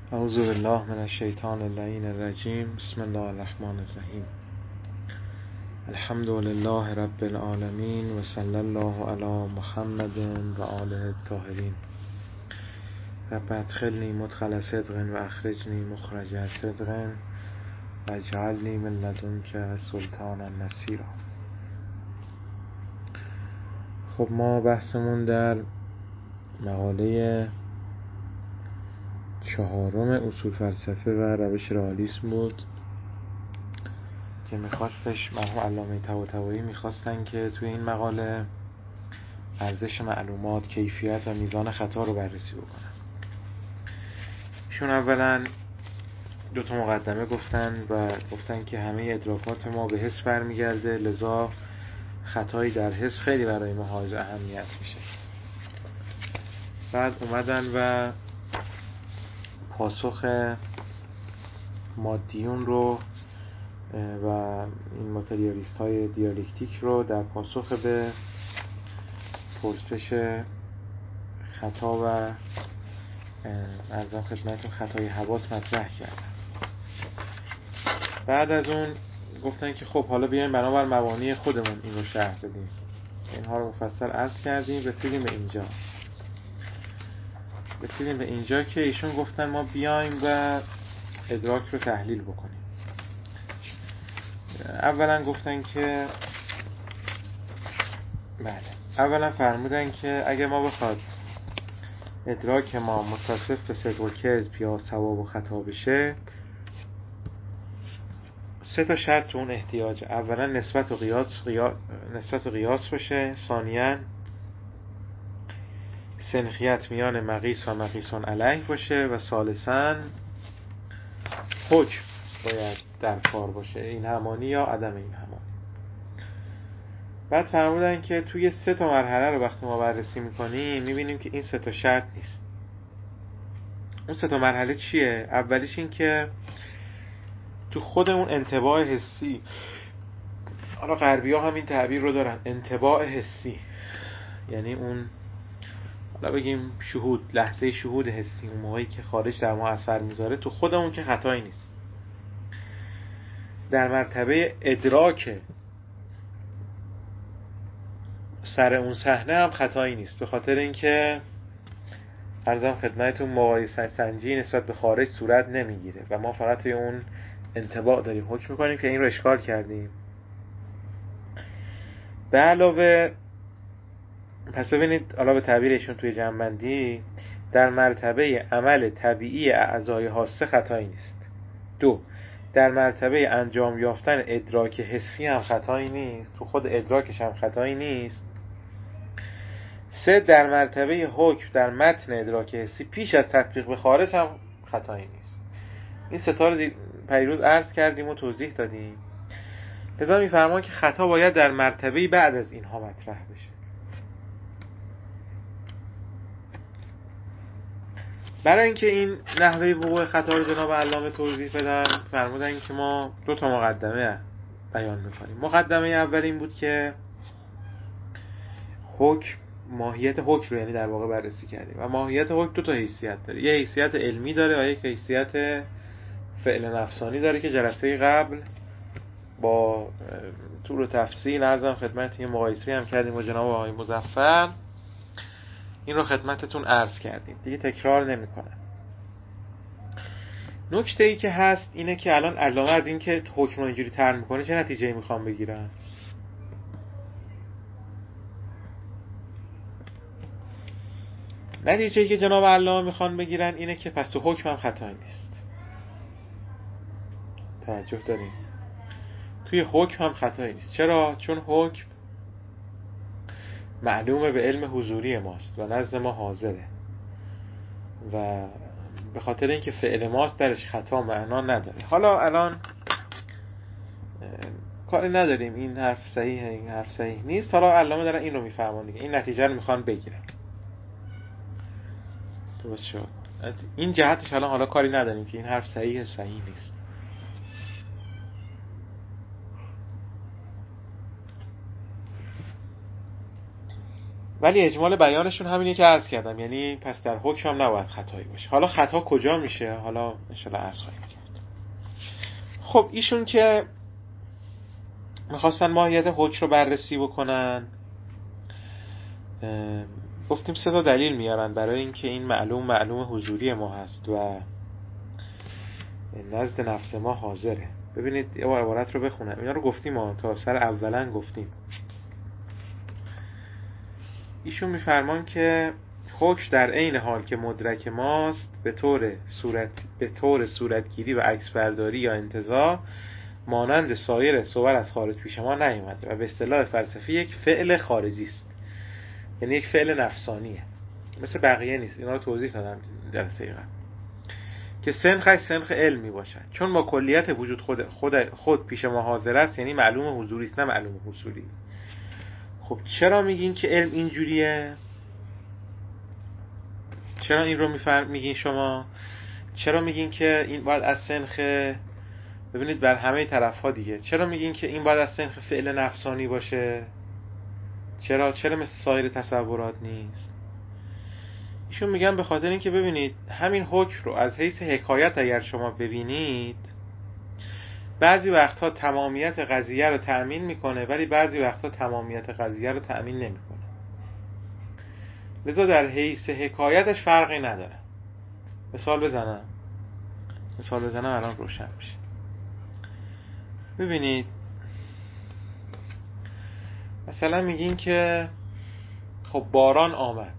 اعوذ بالله من الشیطان اللعین الرجیم. بسم الله الرحمن الرحیم. الحمد لله رب العالمین و صلی الله علی محمد و آله الطاهرین. رب ادخلنی مدخل صدق و اخرجنی مخرج صدق و اجعلنی من لدنک سلطانا نصیرا. خب ما بحثمون در مقاله 4 اصول فلسفه و روش رئالیسم بود که میخواستش مرحوم علامه طباطبایی میخواستن که توی این مقاله ارزش معلومات، کیفیت و میزان خطا رو بررسی بکنن. ایشون اولا 2 مقدمه گفتن و گفتن که همه ادراکات ما به حس برمیگرده، لذا خطایی در حس خیلی برای ما حائز اهمیت میشه. بعد اومدن و پاسخ مادیون رو و این ماتریالیست های دیالکتیک رو در پاسخ به پرسش خطا و ارزم خدمتتون خطای حواس مطرح کردن. بعد از اون گفتن که خب حالا بیایم بنابر مبانی خودمون این رو شرح بدیم. اینها رو مفصل عرض کردیم. رسیدیم به اینجا که ایشون گفتن ما بیایم و ادراک رو تحلیل بکنیم. اولا فرمودن که اگه ما بخواد ادراک ما متصف به صدق و کذب یا صواب و خطا بشه، 3 شرط تو اون احتیاجه. اولا نسبت و قیاس باشه، ثانیاً سنخیت میان مقیس و مقیسان علیه باشه و ثالثاً حکم باید در کار باشه، این همانی یا عدم این همانی. بعد فرمودن که توی 3 مرحله رو وقتی ما بررسی میکنیم میبینیم که این 3 شرط نیست. اون 3 مرحله چیه؟ اولیش این که تو خود اون انطباع حسی، حالا غربی ها هم این تعبیر رو دارن، انطباع حسی، یعنی اون حالا بگیم شهود، لحظه شهود حسی، اون موقعی که خارج در ما اثر میذاره، تو خودمون که خطایی نیست. در مرتبه ادراک سر اون صحنه هم خطایی نیست، به خاطر اینکه عرضم خدمتتون مقایسه سنجی نسبت به خارج صورت نمیگیره و ما فقط توی اون انطباع داریم حکم میکنیم که این رو اشکال کردیم. به علاوه پس ببینید حالا به تعبیرشون توی جمع‌بندی، در مرتبه عمل طبیعی اعضای حاسه خطایی نیست. 2 در مرتبه انجام یافتن ادراک حسی هم خطایی نیست، تو خود ادراکش هم خطایی نیست. 3 در مرتبه حکم در متن ادراک حسی پیش از تطبیق به خارج هم خطایی نیست. این 3 رو پیروز عرض کردیم و توضیح دادیم. لذا می‌فرمان که خطا باید در مرتبه بعد از اینها مطرح بشه. برای اینکه این نحوه وقوع خطا رو جناب علامه توضیح بدن، فرمودن که ما 2 مقدمه بیان می‌کنیم. مقدمه اول این بود که حکم، ماهیت حکم رو یعنی در واقع بررسی کردیم و ماهیت حکم 2 حیثیت داره. یه حیثیت علمی داره و یک حیثیت فعل نفسانی داره که جلسه قبل با طول و تفصیل عرضم خدمت یه مقایسه هم کردیم با جناب آقای مظفر. این رو خدمتتون عرض کردیم، دیگه تکرار نمی‌کنم. نکته ای که هست اینه که الان علامه از این که حکم رو اینجوری طرح میکنه چه نتیجه‌ای میخوام بگیرن؟ نتیجه‌ای که جناب علامه میخوان بگیرن اینه که پس تو حکم هم خطایی نیست. توجه داریم؟ توی حکم هم خطایی نیست. چرا؟ چون حکم معلومه به علم حضوری ماست و نزد ما حاضره و به خاطر اینکه فعل ماست درش خطا معنا نداره. حالا الان کاری نداریم این حرف صحیحه این حرف صحیح نیست، حالا علامه دارن این رو میفهمن دیگه، این نتیجه رو میخوان بگیرن. درست شد. این جهتش حالا کاری نداریم که این حرف صحیح نیست. ولی اجمال بیانشون همینه که عرض کردم، یعنی پس در حکم هم نباید خطایی باشه. حالا خطا کجا میشه؟ حالا انشالله عرض خواهیم کرد. خب ایشون که میخواستن ماهیت حکم رو بررسی بکنن، گفتیم 3 تا دلیل میارن برای اینکه این معلوم حضوری ما هست و نزد نفس ما حاضره. ببینید یه عبارت رو بخونم، اینا رو گفتیم تا سر اولا گفتیم. ایشون میفرمان که حکم در عین حال که مدرک ماست به طور صورتگیری و عکسبرداری یا انتزاع مانند سایر صور از خارج پیش ما نیامده و به اصطلاح فلسفی یک فعل خارجی است، یعنی یک فعل نفسانیه، مثل بقیه نیست. اینا رو توضیح دادم در دقیقه که سنخ علمی باشد، چون ما کلیت وجود خود پیش ما حاضر است، یعنی معلوم حضوری است نه معلوم حصولی. خب چرا میگین که علم اینجوریه؟ چرا این رو میگین شما؟ چرا میگین که این باید از سنخ، ببینید بر همه طرف ها دیگه، چرا میگین که این باید از سنخ فعل نفسانی باشه؟ چرا مثل سایر تصورات نیست؟ ایشون میگن به خاطر اینکه ببینید همین حکم رو از حیث حکایت اگر شما ببینید، بعضی وقتها تمامیت قضیه رو تأمین میکنه ولی بعضی وقتها تمامیت قضیه رو تأمین نمیکنه، لذا در حیث حکایتش فرقی نداره. مثال بزنم الان روشن میشه. ببینید مثلا میگین که خب باران آمد،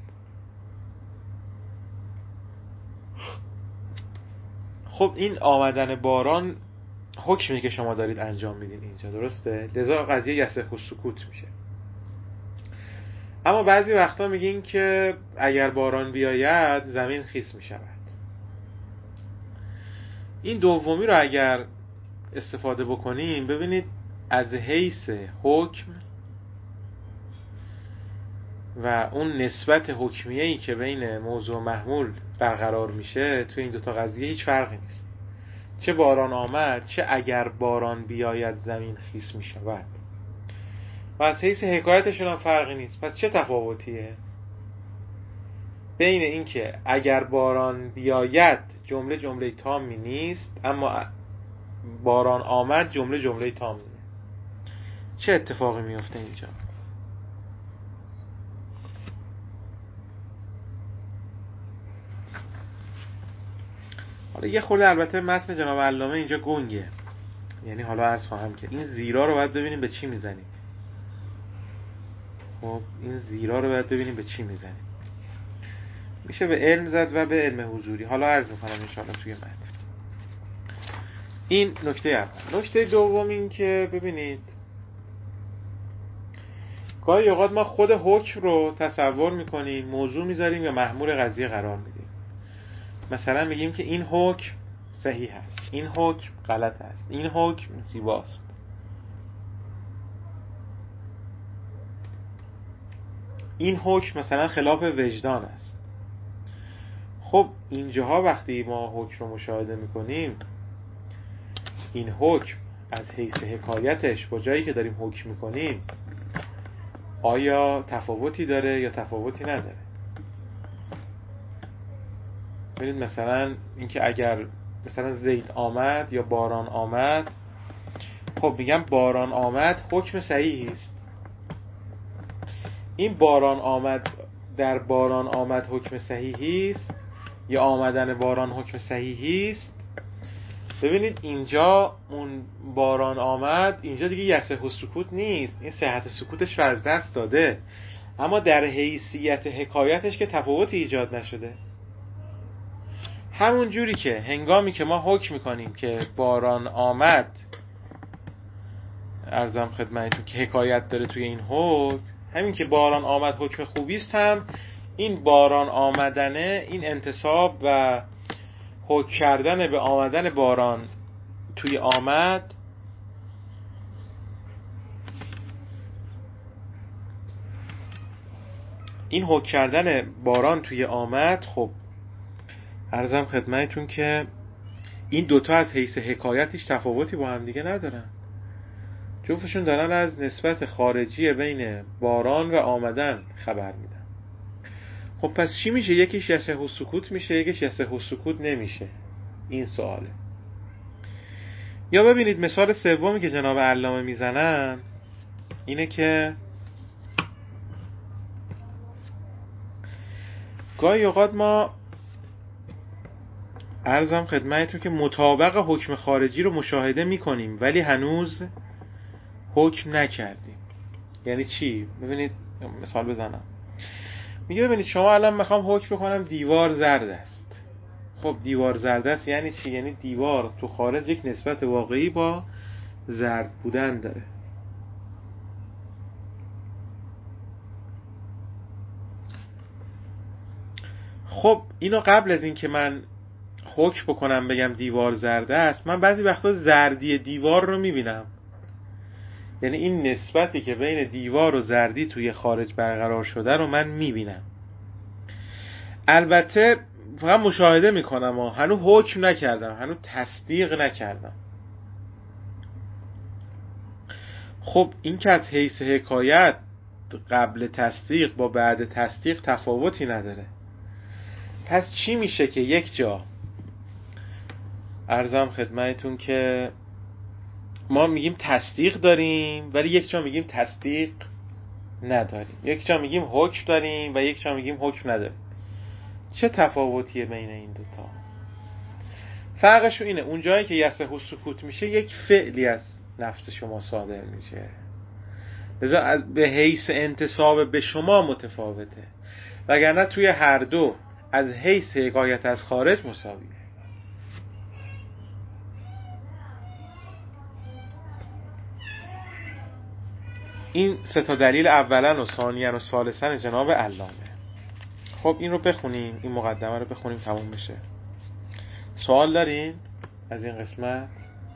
خب این آمدن باران حکمی که شما دارید انجام میدین اینجا، درسته؟ لذا قضیه یصح السکوت میشه. اما بعضی وقتا میگین که اگر باران بیاید زمین خیس میشود. این دومی رو اگر استفاده بکنیم، ببینید از حیث حکم و اون نسبت حکمیه‌ای که بین موضوع و محمول برقرار میشه تو این دوتا قضیه هیچ فرقی نیست. چه باران آمد چه اگر باران بیاید زمین خیس میشود، و از حیث حکایتشون هم فرقی نیست. پس چه تفاوتیه بین این که اگر باران بیاید جمله تامی نیست اما باران آمد جمله تامیه؟ چه اتفاقی میفته اینجا؟ حالا یه خورده البته متن جناب علامه اینجا گنگه، یعنی حالا عرض خواهم که این زیرا رو باید ببینیم به چی میزنیم. خب این زیرا رو باید ببینیم به چی میزنیم. میشه به علم زد و به علم حضوری. حالا عرض میکنم انشاءالله توی متن. این نکته اول. نکته دوم این که ببینید گاهی اوقات ما خود حکم رو تصور میکنیم، موضوع میذاریم یا محمول قضیه قرار میدیم. مثلا میگیم که این حکم صحیح است، این حکم غلط است، این حکم زیباست. این حکم مثلا خلاف وجدان است. خب اینجاها وقتی ما حکم رو مشاهده میکنیم، این حکم از حیث حکایتش با جایی که داریم حکم میکنیم آیا تفاوتی داره یا تفاوتی نداره؟ ببینید مثلا اینکه اگر مثلا زید آمد یا باران آمد، خب میگم باران آمد حکم صحیحی است. این باران آمد در باران آمد حکم صحیحی است یا آمدن باران حکم صحیحی است؟ ببینید اینجا اون باران آمد، اینجا دیگه یصح السکوت نیست، این صحت سکوتش رو از دست داده، اما در حیثیت حکایتش که تفاوتی ایجاد نشده. همون جوری که هنگامی که ما حکم میکنیم که باران آمد، عرضم خدمتتون که حکایت داره توی این حکم، همین که باران آمد حکم خوبی است، هم این باران آمدنه، این انتصاب و حکم کردن به آمدن باران توی آمد، این حکم کردن باران توی آمد، خب عرضم خدمتتون که این دوتا از حیث حکایت هیچ تفاوتی با هم دیگه ندارن. جفتشون دارن از نسبت خارجی بین باران و آمدن خبر میدن. خب پس چی میشه؟ یکیش یصح سکوت میشه، یکیش یصح سکوت نمیشه. این سواله. یا ببینید مثال سومی که جناب علامه میزنن اینه که گاهی اوقات ما عرضم خدمتتون که مطابق حکم خارجی رو مشاهده میکنیم ولی هنوز حکم نکردیم. یعنی چی؟ ببینید مثال بزنم. میگه ببینید شما الان میخوام حکم بکنم دیوار زرد است. خب دیوار زرد است یعنی چی؟ یعنی دیوار تو خارج یک نسبت واقعی با زرد بودن داره. خب اینو قبل از این که من حکم بکنم بگم دیوار زرده است، من بعضی وقتا زردی دیوار رو میبینم. یعنی این نسبتی که بین دیوار و زردی توی خارج برقرار شده رو من میبینم. البته فقط مشاهده میکنم و هنوز حکم نکردم، هنوز تصدیق نکردم. خب این که از حیث حکایت قبل تصدیق با بعد تصدیق تفاوتی نداره. پس چی میشه که یک جا عرضم خدمتتون که ما میگیم تصدیق داریم ولی یک جا میگیم تصدیق نداریم، یک جا میگیم حکم داریم و یک جا میگیم حکم نداریم. چه تفاوتیه بین این دوتا؟ فرقش اینه اون جایی که یصح سکوت میشه یک فعلی از نفس شما صادر میشه، لذا به حیث انتساب به شما متفاوته، وگرنه توی هر دو از حیث حکایت از خارج مساویه. این سه تا دلیل اولا و ثانیا و ثالثا جناب علامه. خب این رو بخونیم، این مقدمه رو بخونیم تموم بشه. سوال دارین از این قسمت؟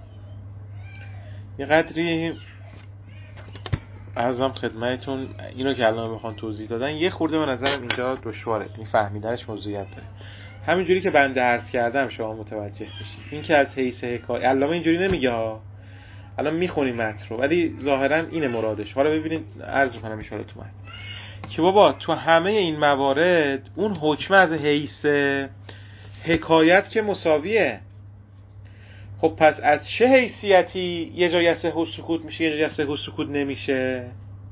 یه قدری عرضم خدمتتون اینو که علامه بخوان توضیح دادن یه خورده به نظرم اینجا دشواره، این فهمیدنش موضوعیت داره. همینجوری که بنده عرض کردم شما متوجه بشید. این که از حیث حکایت علامه اینجوری نمیگه ها، الان میخونیم متن رو ولی ظاهرا اینه مرادش. حالا ببینید عرض میکنم ان شاء الله تو متن که بابا تو همه این موارد اون حکم از حیث حکایت که مساویه. خب پس از چه حیثیتی یه جا یصح سکوت میشه یه جا یصح سکوت نمیشه؟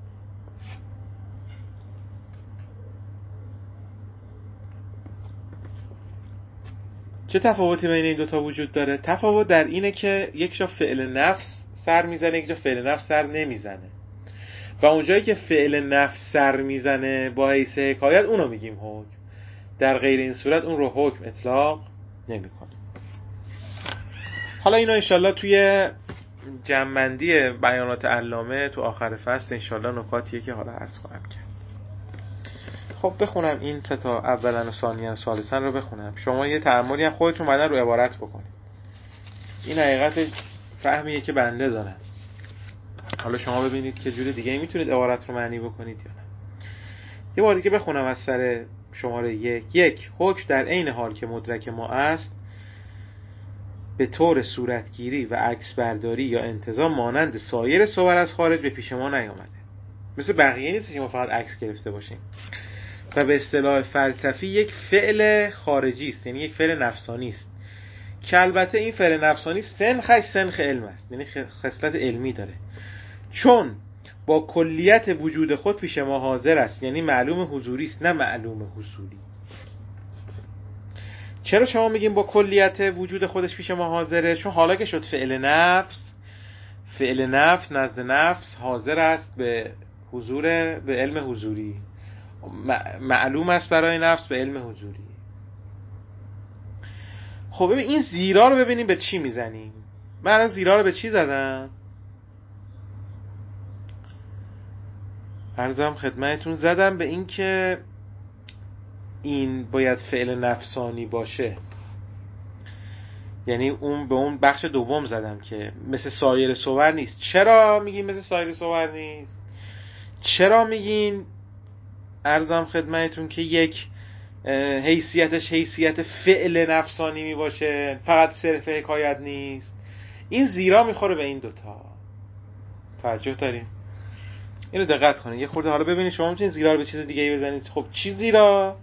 چه تفاوتی بین این دوتا وجود داره؟ تفاوت در اینه که یک جا فعل نفس سر میزنه یک جا فعل نفس سر نمیزنه و اونجایی که فعل نفس سر میزنه با حیث حکایت اونو میگیم حکم، در غیر این صورت اون رو حکم اطلاق نمی‌کنیم. حالا اینا انشالله توی جمع‌بندی بیانات علامه تو آخر فصل انشالله نکاتیه که حالا عرض خواهم کرد. خب بخونم این سه تا اولا و ثانیا و ثالثا رو بخونم، شما یه تأملی هم خودتون بعدن رو عبارت بکنید. این حقیقت فهمیه که بنده دارم، حالا شما ببینید که جور دیگه میتونید عبارت رو معنی بکنید یا نه. یه بار دیگه بخونم از سر شماره 1. حکم در عین حال که مدرک ما است به طور صورتگیری و عکس برداری یا انتزاع مانند سایر صور از خارج به پیش ما نیامده. مثل بقیه نیست که ما فقط عکس گرفته باشیم و به اصطلاح فلسفی یک فعل خارجی است، یعنی یک فعل نفسانی است که البته این فعل نفسانی سنخ علم است، یعنی خصلت علمی داره، چون با کلیت وجود خود پیش ما حاضر است، یعنی معلوم حضوری است نه معلوم حصولی. چرا شما میگیم با کلیت وجود خودش پیش ما حاضره؟ چون حالا که شد فعل نفس نزد نفس حاضر است به حضور، به علم حضوری، معلوم است برای نفس به علم حضوری. خب ببین این زیرا رو ببینیم به چی میزنیم. من الان زیرا رو به چی زدم؟ عرضم خدمتتون زدم به این که این باید فعل نفسانی باشه، یعنی اون به اون بخش دوم زدم که مثل سایر صور نیست. چرا میگین مثل سایر صور نیست؟ چرا میگین عرضم خدمتتون که یک حیثیتش حیثیت فعل نفسانی میباشه، فقط صرف حکایت نیست؟ این زیرا میخوره به این دوتا. توجه داریم؟ اینو دقت کنید یه خورده. حالا ببینید شما میتونید زیرا رو به چیز دیگه ای بزنید. خب چی زیرا؟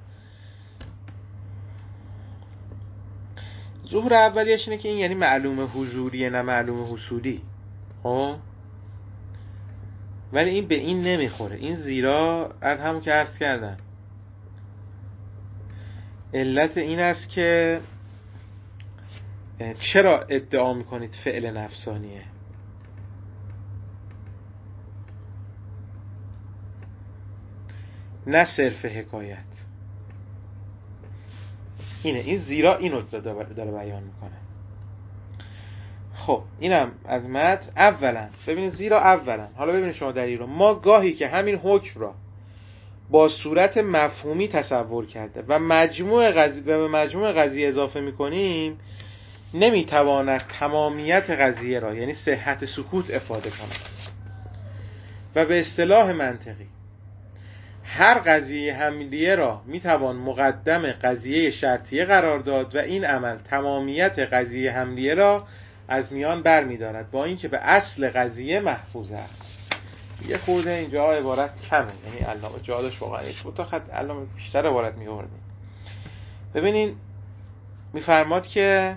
ظهور اولیش اینه که این یعنی معلوم حضوریه نه معلوم حصولی. خب ولی این به این نمیخوره. این زیرا از همون که عرض کردم علت این است که چرا ادعا میکنید فعل نفسانیه؟ نه صرف حکایت. این زیرا اینو داره بیان میکنه. خب اینم از متن. اولا ببینید زیرا اولا، حالا ببینید شما دلیل رو، ما گاهی که همین حکم را با صورت مفهومی تصور کرده و به مجموع قضیه اضافه میکنیم نمیتواند تمامیت قضیه را یعنی صحت سکوت افاده کند و به اصطلاح منطقی هر قضیه حملیه را میتوان مقدم قضیه شرطیه قرار داد و این عمل تمامیت قضیه حملیه را از میان بر می‌دارد با اینکه به اصل قضیه محفوظ است. یه خورده اینجا عبارت کمه، یعنی علامه جادش واقعا یک تا خط علامه بیشتر عبارت می‌آوردیم. ببینین میفرماد که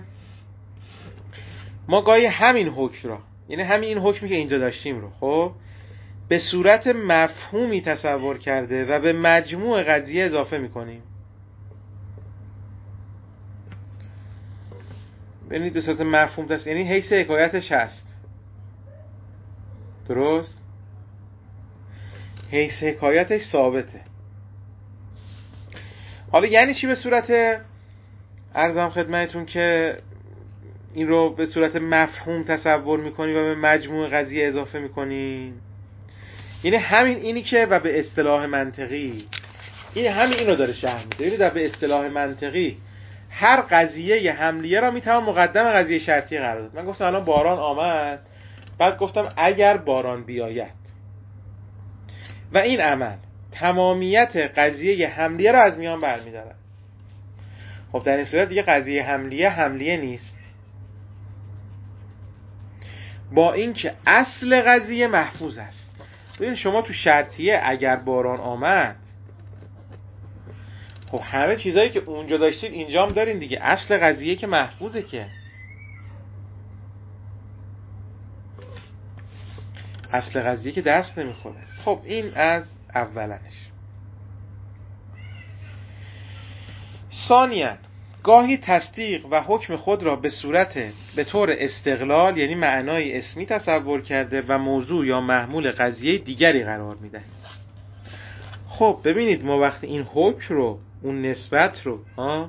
ما گاهی همین حکم را، یعنی همین این حکمی که اینجا داشتیم رو، خب به صورت مفهومی تصور کرده و به مجموع قضیه اضافه میکنیم. ببینید به صورت مفهوم یعنی حیث حکایتش هست، درست؟ حیث حکایتش ثابته. حالا یعنی چی به صورت، عرضم خدمتتون که این رو به صورت مفهوم تصور میکنیم و به مجموع قضیه اضافه میکنیم؟ یعنی همین اینی که و به اصطلاح منطقی این همین اینو داره شرح میده. یعنی در به اصطلاح منطقی هر قضیه حملیه را میتوان مقدم قضیه شرطی قرار داد. من گفتم الان باران آمد، بعد گفتم اگر باران بیاید و این عمل تمامیت قضیه حملیه را از میان برمی‌دارد. خب در این صورت دیگه قضیه حملیه نیست، با اینکه اصل قضیه محفوظ است. ببین شما تو شرطیه اگر باران آمد، خب همه چیزایی که اونجا داشتید اینجا هم دارین دیگه. اصل قضیه که محفوظه، که اصل قضیه که دست نمیخوره. خب این از اولنش. ثانیاً گاهی تصدیق و حکم خود را به طور استقلال یعنی معنای اسمی تصور کرده و موضوع یا محمول قضیه دیگری قرار میده. خب ببینید ما وقتی این حکم رو، اون نسبت رو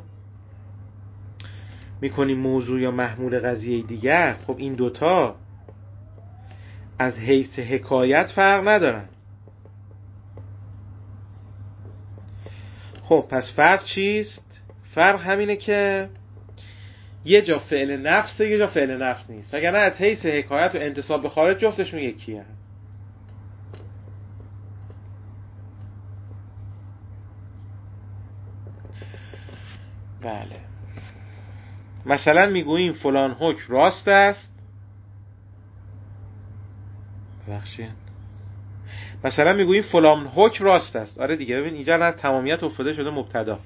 میکنیم موضوع یا محمول قضیه دیگر، خب این دوتا از حیث حکایت فرق ندارن. خب پس فرق چیست؟ فرق همینه که یه جا فعل نفسه، یه جا فعل نفس نیست، وگرنه از حیث حکایت و انتساب به خارج جفتشون یکیه. بله، مثلا میگوییم فلان حکم راست است. مثلا میگوییم فلان حکم راست است. آره دیگه، ببین اینجا از تمامیت افتاده شده مبتدا.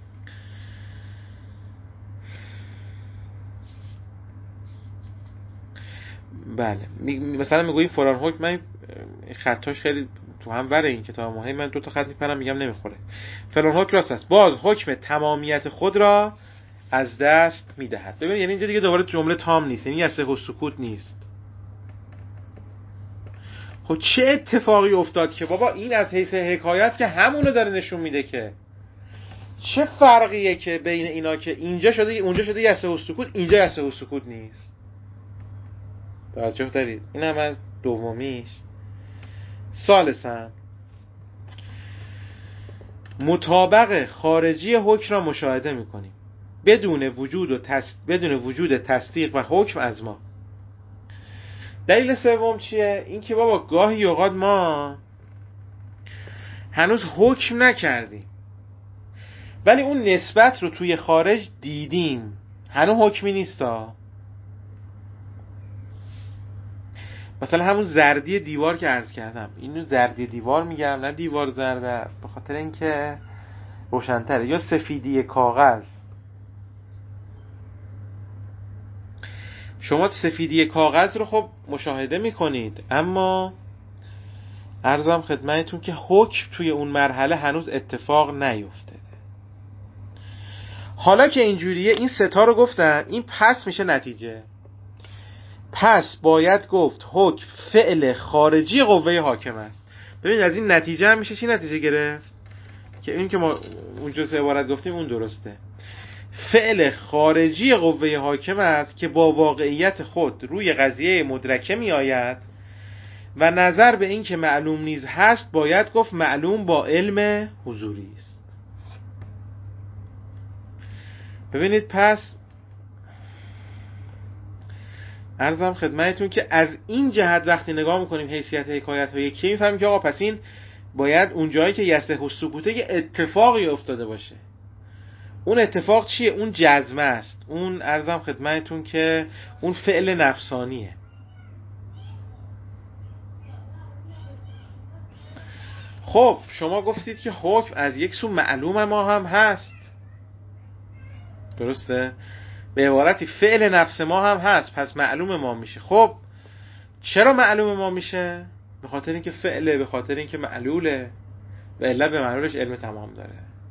بله، مثلا میگوییم فلان حکم، من خطاش خیلی تو هم وره این کتاب ماهی، من دو تا خط میپرم میگم نمیخوره. فلان حکم راست است، باز حکم تمامیت خود را از دست میدهد. ببین یعنی اینجا دیگه دوباره جمله تام نیست، یعنی یسه و سکوت نیست. خب چه اتفاقی افتاد که بابا این از حیث حکایت که همونو داره نشون میده، که چه فرقیه که بین اینا که اینجا شده اونجا شده یسه و سکوت، اینجا یسه و سکوت نیست. توجه دارید؟ این هم از دومیش. ثالثاً مطابق خارجی حکم را مشاهده میکنیم بدون وجود تصدیق و حکم از ما. دلیل سوم چیه؟ این که بابا گاهی اوقات ما هنوز حکم نکردیم ولی اون نسبت رو توی خارج دیدیم، هنوز حکمی نیستا. مثلا همون زردی دیوار که عرض کردم، اینو زردی دیوار میگم نه دیوار زرده است، به خاطر اینکه روشن‌تره. یا سفیدی کاغذ، شما سفیدی کاغذ رو خب مشاهده میکنید، اما عرضم خدمتتون که حکم توی اون مرحله هنوز اتفاق نیفتاده. حالا که اینجوریه، این ستا رو گفتن، این پس میشه نتیجه. پس باید گفت حکم فعل خارجی قوه حاکم است. ببینید از این نتیجه هم میشه چی نتیجه گرفت؟ که این که ما اونجا سه عبارت گفتیم اون درسته. فعل خارجی قوه حاکم است که با واقعیت خود روی قضیه مدرکه می آید و نظر به این که معلوم نیز هست باید گفت معلوم با علم حضوری است. ببینید پس عرضم خدمتتون که از این جهت وقتی نگاه میکنیم حیثیت حکایت ها یکی، میفهمیم که آقا پس این باید اون جایی که یصح السکوته یه اتفاقی افتاده باشه. اون اتفاق چیه؟ اون جزمه است، اون عرضم خدمتتون که اون فعل نفسانیه. خب شما گفتید که حکم از یک سو معلوم ما هم هست، درسته؟ به عبارتی فعل نفس ما هم هست، پس معلوم ما میشه. خب چرا معلوم ما میشه؟ به خاطر اینکه فعله، به خاطر اینکه معلوله و علت به معلولش علم تمام داره.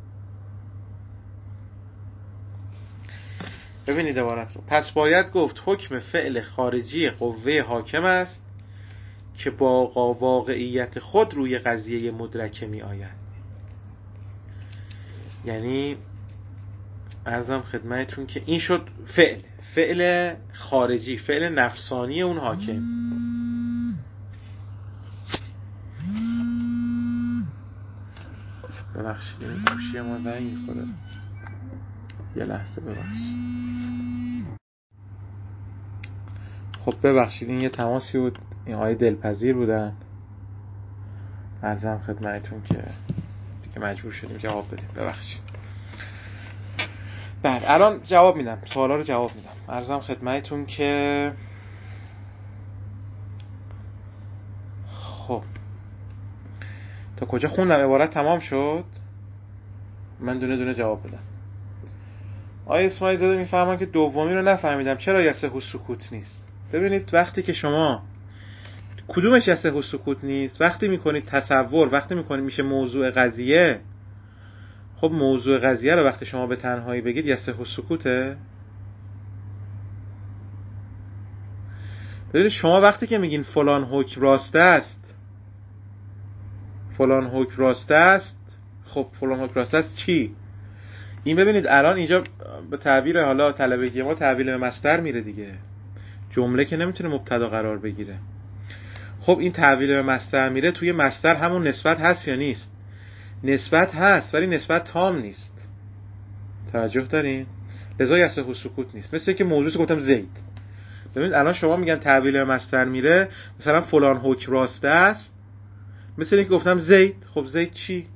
ببینید عبارت رو. پس باید گفت حکم فعل خارجی قوه حاکم است که با واقعیت خود روی قضیه مدرکه می آید. یعنی عرضم خدمتتون که این شد فعل خارجی، فعل نفسانی اون حاکم. ببخشید این گوشی ما زنگ می‌خوره، یه لحظه ببخشید. خب ببخشید این یه تماسی بود، این آقای دلپذیر بودن، عرضم خدمتتون که دیگه مجبور شدیم جواب بدیم، ببخشید. بله الان جواب میدم، سوالا رو جواب میدم. عرضم خدمتتون که خب تا کجا خوندم؟ عبارت تمام شد؟ من دونه دونه جواب بدم. آقای اسماعیل زاده میفهمن که دومی رو نفهمیدم، چرا یصح السکوت نیست؟ ببینید وقتی که شما کدومش یصح السکوت نیست؟ وقتی میکنید تصور، وقتی میکنید میشه موضوع قضیه. خب موضوع قضیه رو وقتی شما به تنهایی بگید یصح السکوته. ببینید شما وقتی که میگین فلان حکم راست است، فلان حکم راست است، خب فلان حکم راست است چی؟ این ببینید الان اینجا به تعبیر حالا طلبگی ما تعبیر به مصدر میره دیگه، جمله که نمیتونه مبتدا قرار بگیره. خب این تعبیر به مصدر میره، توی مصدر همون نسبت هست یا نیست؟ نسبت هست ولی نسبت تام نیست. توجه دارین؟ لذا یصح السکوت نیست. مثل که موضوعش گفتم زید. ببینید الان شما میگن تعبیر به مصدر میره، مثلا فلان حکم راست است، مثل اینکه گفتم زید. خب زید چی؟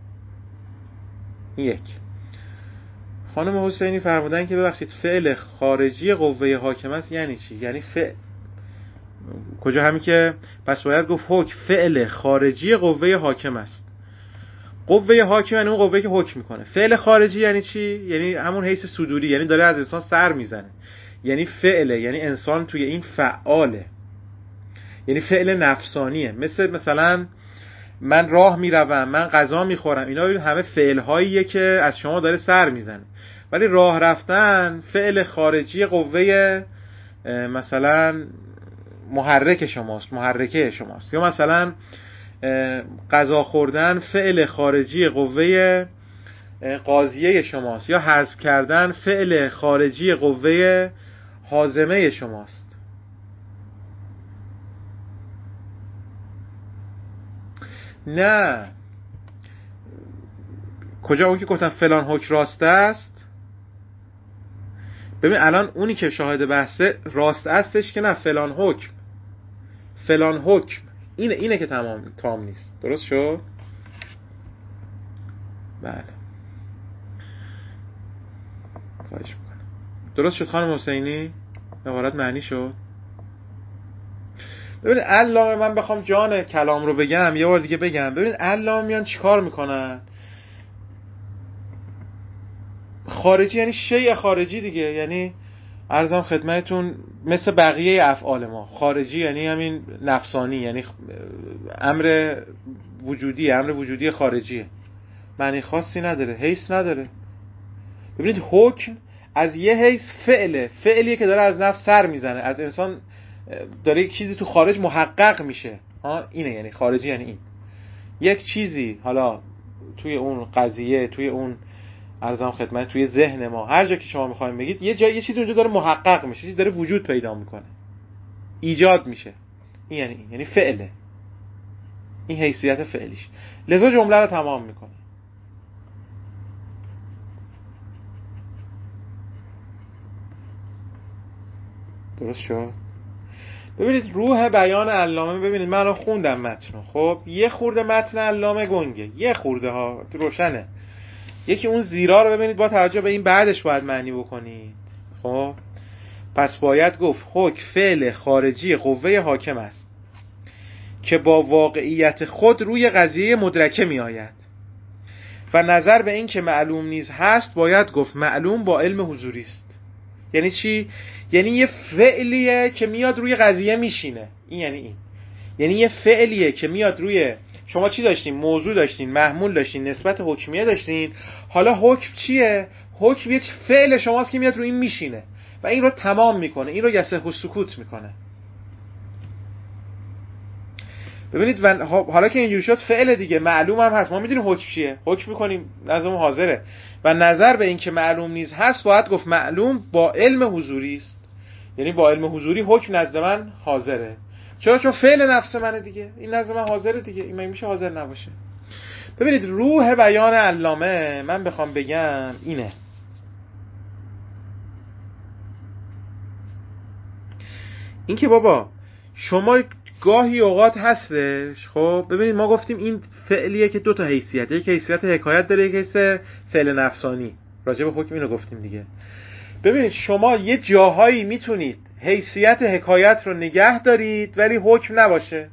یک. خانم حسینی فرمودن که ببخشید فعل خارجی قوه حاکم است یعنی چی؟ یعنی کجا؟ همین که پس باید گفت حکم فعل خارجی قوه حاکم است. قوه حاکم یعنی اون قوه‌ای که حکم میکنه. فعل خارجی یعنی چی؟ یعنی همون حیث صدوری، یعنی داره از انسان سر میزنه، یعنی فعله، یعنی انسان توی این فعاله، یعنی فعل نفسانیه. مثلا من راه میروم، من غذا میخورم، اینا همه فعل هاییه که از شما داره سر میزنه. ولی راه رفتن فعل خارجی قوه مثلا محرک شماست، محرکه شماست. یا مثلا غذا خوردن فعل خارجی قوه قاضیه شماست، یا حذف کردن فعل خارجی قوه حازمه شماست. نه کجا؟ اون که گفتم فلان حکم راست است. ببین الان اونی که شاهد بحثه راست استش که نه، فلان حکم، فلان حکم اینه که تام نیست. درست شد؟ بله خواهش میکنم. درست شد خانم حسینی؟ عبارت معنی شد؟ ببینید علامه، من بخوام جان کلام رو بگم یه بار دیگه بگم، ببینید علامه میان چیکار میکنن؟ خارجی یعنی شیء خارجی دیگه، یعنی عرضم خدمتتون مثل بقیه افعال ما، خارجی یعنی همین نفسانی، یعنی امر وجودی خارجیه، معنی خاصی نداره، حیث نداره. ببینید حکم از یه حیث فعلیه که داره از نفس سر میزنه، از انسان داره یک چیزی تو خارج محقق میشه، اینه یعنی خارجی، یعنی این یک چیزی حالا توی اون قضیه، توی اون عرضم خدمت، توی ذهن ما، هر جا که شما میخوایم بگید یه جای یه چیزی اونجا داره محقق میشه، چیزی داره وجود پیدا میکنه، ایجاد میشه، این یعنی فعله، این حیثیت فعلیش، لذا جمله رو تمام میکنه. درست شد؟ ببینید روح بیان علامه، ببینید من الان خوندم متن، خب یه خورده متن علامه گنگه، یه خورده ها روشنه، یکی اون زیرا رو ببینید با توجه به این بعدش باید معنی بکنید. خب پس باید گفت حکم فعل خارجی قوه حاکم است که با واقعیت خود روی قضیه مدرکه می آید و نظر به این که معلوم نیز هست باید گفت معلوم با علم حضوری است. یعنی چی؟ یعنی یه فعلیه که میاد روی قضیه میشینه، این یعنی یه فعلیه که میاد روی، شما چی داشتین؟ موضوع داشتین، محمول داشتین، نسبت حکمیه داشتین، حالا حکم چیه؟ حکم یه فعل شماست که میاد روی این میشینه و این رو تمام میکنه، این رو یصح السکوت میکنه. ببینید حالا که اینجوری شد فعل دیگه معلوم هم هست، ما میدونیم حکم چیه، حکم میکنیم نظم حاضره و نظر به این که معلوم نیز هست باید گفت معلوم با علم حضوری است، یعنی با علم حضوری حکم نزد من حاضره. چون فعل نفس منه دیگه، این نزد من حاضره دیگه، این میشه حاضر نباشه. ببینید روح بیان علامه من بخوام بگم اینه، این که بابا شما گاهی اوقات هستش، خب ببینید ما گفتیم این فعلیه که دو تا حیثیت، یک حیثیت حکایت داره، یک حیثیت فعل نفسانی، راجع به حکم اینو گفتیم دیگه. ببینید شما یه جاهایی میتونید حیثیت حکایت رو نگه دارید ولی حکم نباشه.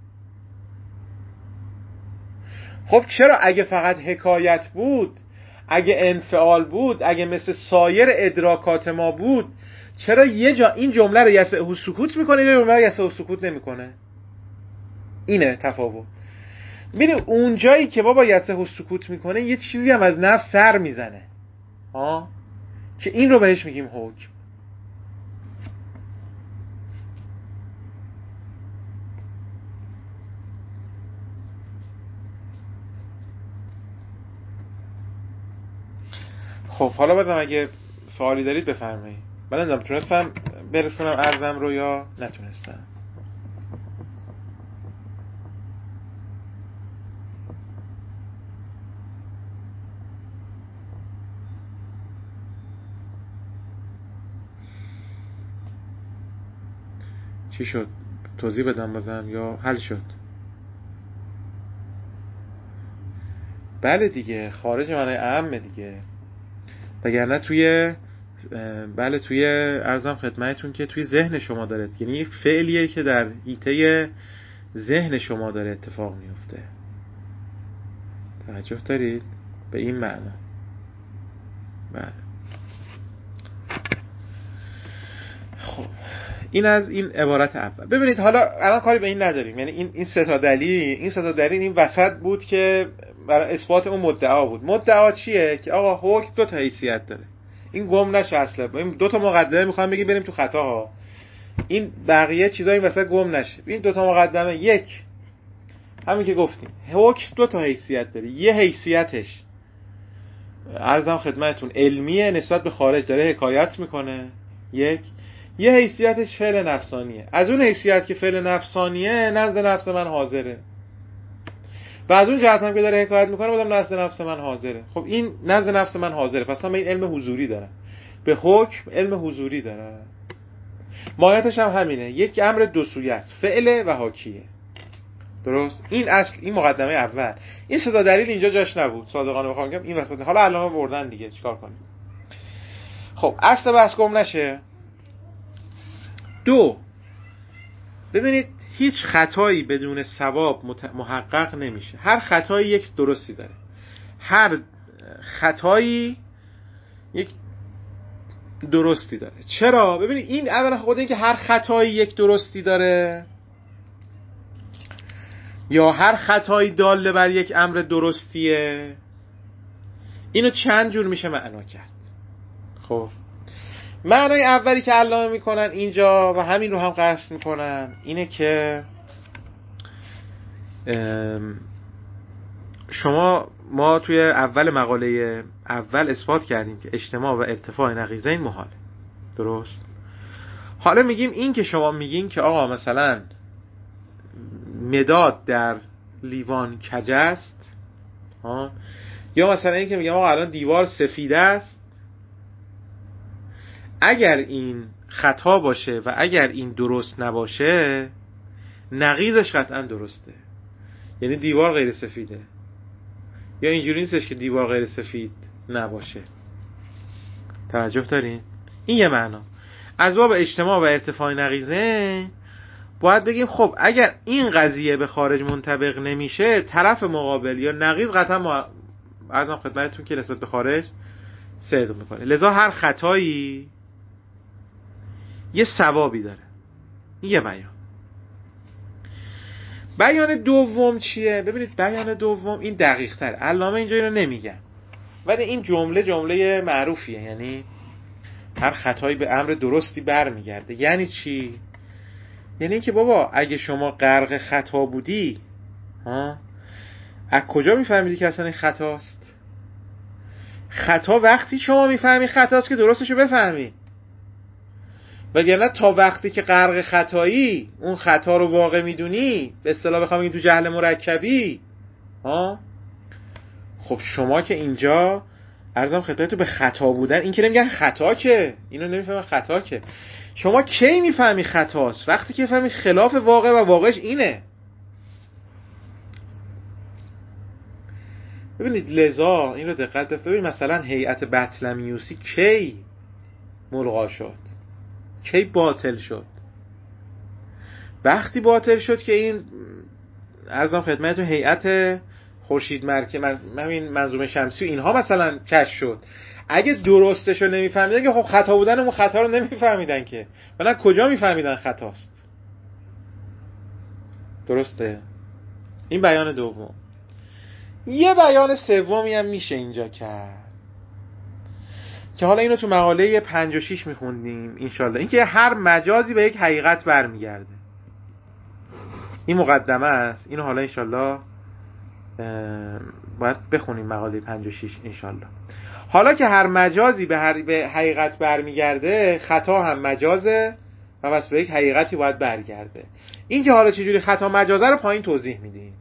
خب چرا؟ اگه فقط حکایت بود، اگه انفعال بود، اگه مثل سایر ادراکات ما بود، چرا یه جا این جمله رو یصح السکوت میکنه یا جمله رو یصح السکوت نمیکنه؟ اینه تفاوت. ببین اون جایی که بابا یصح السکوت میکنه یه چیزی هم از نفس سر میزنه، که این رو بهش میگیم حکم. خب حالا بازم اگه سوالی دارید بفرمایید. من نمیدونم تونستم برسونم عرضم رو یا نتونستم. چی شد؟ توضیح بدم بازم یا حل شد؟ بله دیگه، خارج معنای اعمه دیگه، وگرنه توی توی عرضم خدمتتون که توی ذهن شما داره، یعنی یک فعلیه که در حیطه ذهن شما داره اتفاق میفته. توجه دارید به این معنا؟ بله. خب این از این عبارت اول. ببینید حالا الان کاری به این نداریم، یعنی این سه تا دلیل این وسط بود که برای اثبات اون مدعا بود. مدعا چیه؟ که آقا حکم دو تا حیثیت داره، این گم نشه اصلا. این دو تا مقدمه میخوام بگیم بریم تو خطاها، این بقیه چیزای این وسط گم نشه. این دو تا مقدمه، یک همین که گفتیم حکم دو تا حیثیت داره، یه حیثیتش عرضم خدمتتون علمیه، نسبت به خارج داره حکایت میکنه، یه حیثیتش فعل نفسانیه. از اون حیثیت که فعل نفسانیه نزد نفس من حاضره و از اون جهت هم که داره حکایت میکنه بودم نزد نفس من حاضره. خب این نزد نفس من حاضره، پس من این علم حضوری داره، به حکم علم حضوری داره. ماهیتش هم همینه، یک امر دو سویه است، فعل و حاکیه. درست؟ این اصل، این مقدمه اول. این سه تا دلیل اینجا جاش نبود، صادقانه بخوام بگم این وسط. حالا علامه بردن دیگه، چیکار کنیم؟ خب اصل بحث گم نشه. دو، ببینید هیچ خطایی بدون ثواب محقق نمیشه. هر خطایی یک درستی داره. هر خطایی یک درستی داره. چرا؟ ببینید این اولا خود این که هر خطایی یک درستی داره یا هر خطایی داله بر یک امر درستیه، اینو چند جور میشه معنا کرد. خب معنای اولی که علامه میکنن اینجا و همین رو هم قصد میکنن اینه که ما توی اول مقاله اول اثبات کردیم که اجتماع و ارتفاع نقیضین محاله. درست؟ حالا میگیم این که شما میگین که آقا مثلا مداد در لیوان کج است، یا مثلا این که میگم آقا الان دیوار سفید است، اگر این خطا باشه و اگر این درست نباشه نقیضش قطعا درسته، یعنی دیوار غیر سفیده، یا اینجوری نیستش که دیوار غیر سفید نباشه. توجه دارین؟ این یه معنا. از باب اجتماع و ارتفاع نقیضه باید بگیم خب اگر این قضیه به خارج منطبق نمیشه، طرف مقابل یا نقیض قطعا عرضم خدمتتون که نسبت به خارج صدق میکنه. لذا هر خطایی یه ثوابی داره. این یه بیان دوم چیه؟ ببینید بیان دوم این دقیق تر. علامه اینجا اینو نمیگن، ولی این جمله معروفیه، یعنی هر خطایی به امر درستی برمیگرده. یعنی چی؟ یعنی که بابا اگه شما غرق خطا بودی، از کجا میفهمیدی که اصلا این خطاست؟ خطا وقتی شما میفهمی خطاست که درستشو بفهمی، وگرنه تا وقتی که غرق خطایی اون خطا رو واقع میدونی، به اصطلاح بخوام بگیم تو جهل مرکبی، خب شما که اینجا عرضم خدمتتون به خطا بودن، این که نمیگن خطا، که اینو نمیفهمن خطا، که شما کی میفهمی خطاست؟ وقتی که میفهمی خلاف واقع و واقعش اینه. ببینید لذا این رو دقت بفرمایید، مثلا هیئت بطلمیوسی کی ملغا شد؟ کی باطل شد؟ وقتی باطل شد که این عرضم خدمتتون هیئت خورشید همین منظومه شمسی و اینها مثلا کشف شد. اگه درستشو نمیفهمیدن که خب خطا بودن اون خطا رو نمیفهمیدن که، ولی کجا میفهمیدن خطاست؟ درسته؟ این بیان دوم. یه بیان سومی هم میشه اینجا کرد که حالا اینو تو مقاله 5 و 6 میخوندیم انشالله، این که هر مجازی به یک حقیقت برمیگرده. این مقدمه است، اینو حالا انشالله باید بخونیم مقاله 5 و 6 انشالله. حالا که هر مجازی به حقیقت برمیگرده، خطا هم مجازه و بس به یک حقیقتی باید برگرده. این که حالا چجوری خطا مجازه رو پایین توضیح میدیم.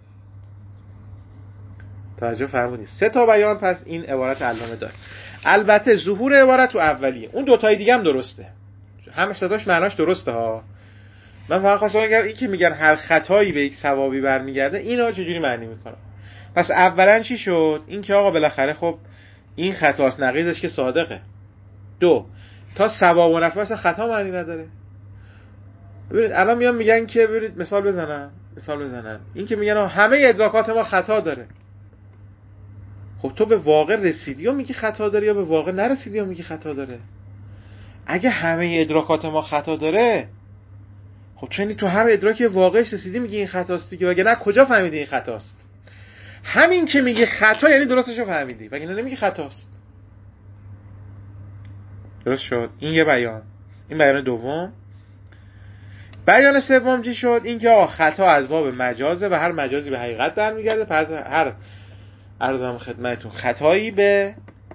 توجه فرمودید؟ 3 تا بیان پس این عبارت علامه داره. البته ظهور عبارت تو اولیه، اون دوتای دیگه هم درسته، همه ستاش معناش درسته ها. من فقط خواستم بگم این که میگن هر خطایی به یک ثوابی برمیگرده، اینا چجوری معنی میکنه؟ پس اولا چی شد؟ این که آقا بالاخره خب این خطاست، نقیضش که صادقه. 2 تا ثواب و نفع اصلا خطا معنی نداره. ببینید الان میان میگن که ببینید مثال بزنم این که میگن همه ادراکات ما خطا داره. خب تو به واقع رسیدی و میگی خطا داره، یا به واقع نرسیدی و میگی خطا داره؟ اگه همه ادراکات ما خطا داره، خب چون تو هر ادراکی واقعش رسیدی میگی این خطاست دیگه، وگرنه کجا فهمیدی این خطاست؟ همین که میگی خطا یعنی درستشو فهمیدی، وگرنه نمیگی خطاست. درست شد؟ این یه بیان. این بیان دوم. بیان سوم چی شد؟ این که خطا از باب مجازه و هر مجازی به حقیقت برمیگرده، پس هر عرضم خدمتتون خطایی به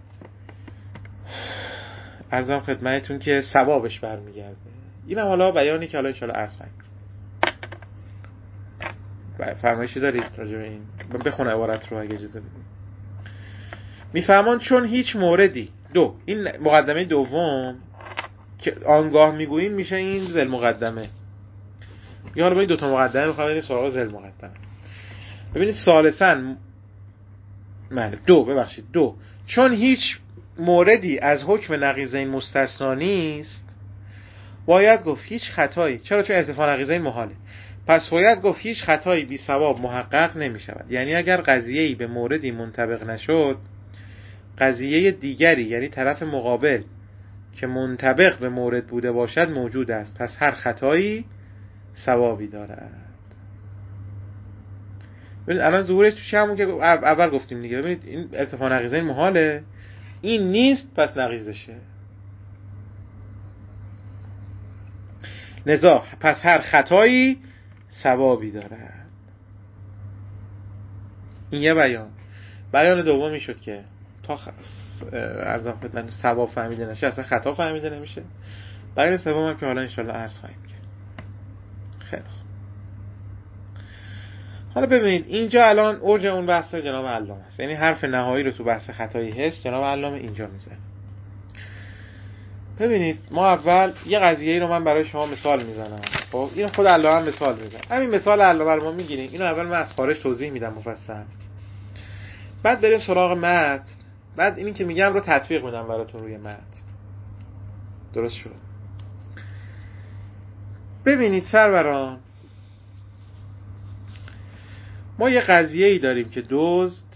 عرضم خدمتتون که ثوابش برمیگرده. اینم حالا بیانی که حالا ان شاءالله عرض کنیم. فرمایشی دارید راجع به این؟ بخونه عبارت رو اگه اجازه بدید. میفهمان چون هیچ موردی این مقدمه دوم که آنگاه میگوییم میشه این ذل مقدمه. یا حالا با این 2 تا مقدمه میخوام بریم سراغ ذل مقدمه. ببینید ثالثاً دو چون هیچ موردی از حکم نقیضین مستثنا نیست، باید گفت هیچ خطایی. چرا؟ چون ارتفاع نقیضین محاله. پس باید گفت هیچ خطایی بی ثواب محقق نمی شود. یعنی اگر قضیه‌ای به موردی منطبق نشد، قضیه دیگری یعنی طرف مقابل که منطبق به مورد بوده باشد موجود است. پس هر خطایی ثوابی دارد. ببینید الان ظهورش تو چه همون که اول گفتیم دیگه. ببینید این ارتفاع نقیضین محاله، این نیست پس نقیضشه. لذا پس هر خطایی ثوابی دارد. این یه بیان دومی شد که تا ارزم خدمت ثواب فهمیده نشه اصلا خطا فهمیده نمیشه. بیان سوم هم که حالا انشالله عرض خواهیم کرد. خیلی خوب. حالا ببینید اینجا الان اوج اون بحث جناب علامه است. یعنی حرف نهایی رو تو بحث خطایی حس جناب علامه اینجا میزنه. ببینید ما اول یه قضیه‌ای رو من برای شما مثال میزنم. خب اینو خود علامه هم مثال میزنه. همین مثال علامه رو ما میگیریم. اینو اول من از خارج توضیح میدم مفصل. بعد بریم سراغ متن. بعد اینی که میگم رو تطبیق میدم براتون روی متن. درست شد؟ ببینید سروران، ما یه قضیه‌ای داریم که دزد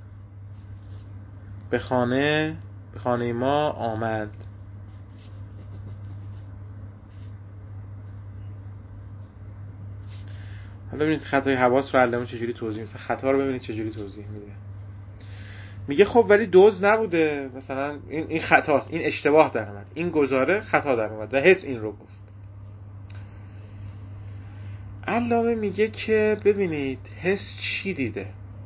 به خانه ما آمد. حالا ببینید خطای حواس رو علامه چجوری توضیح میده. خطا رو ببینید چجوری توضیح میده. میگه خب ولی دزد نبوده، مثلا این خطاست، این اشتباه در اومد، این گزاره خطا در اومد و حس این رو گفت. علامه میگه که ببینید حس چی دیده.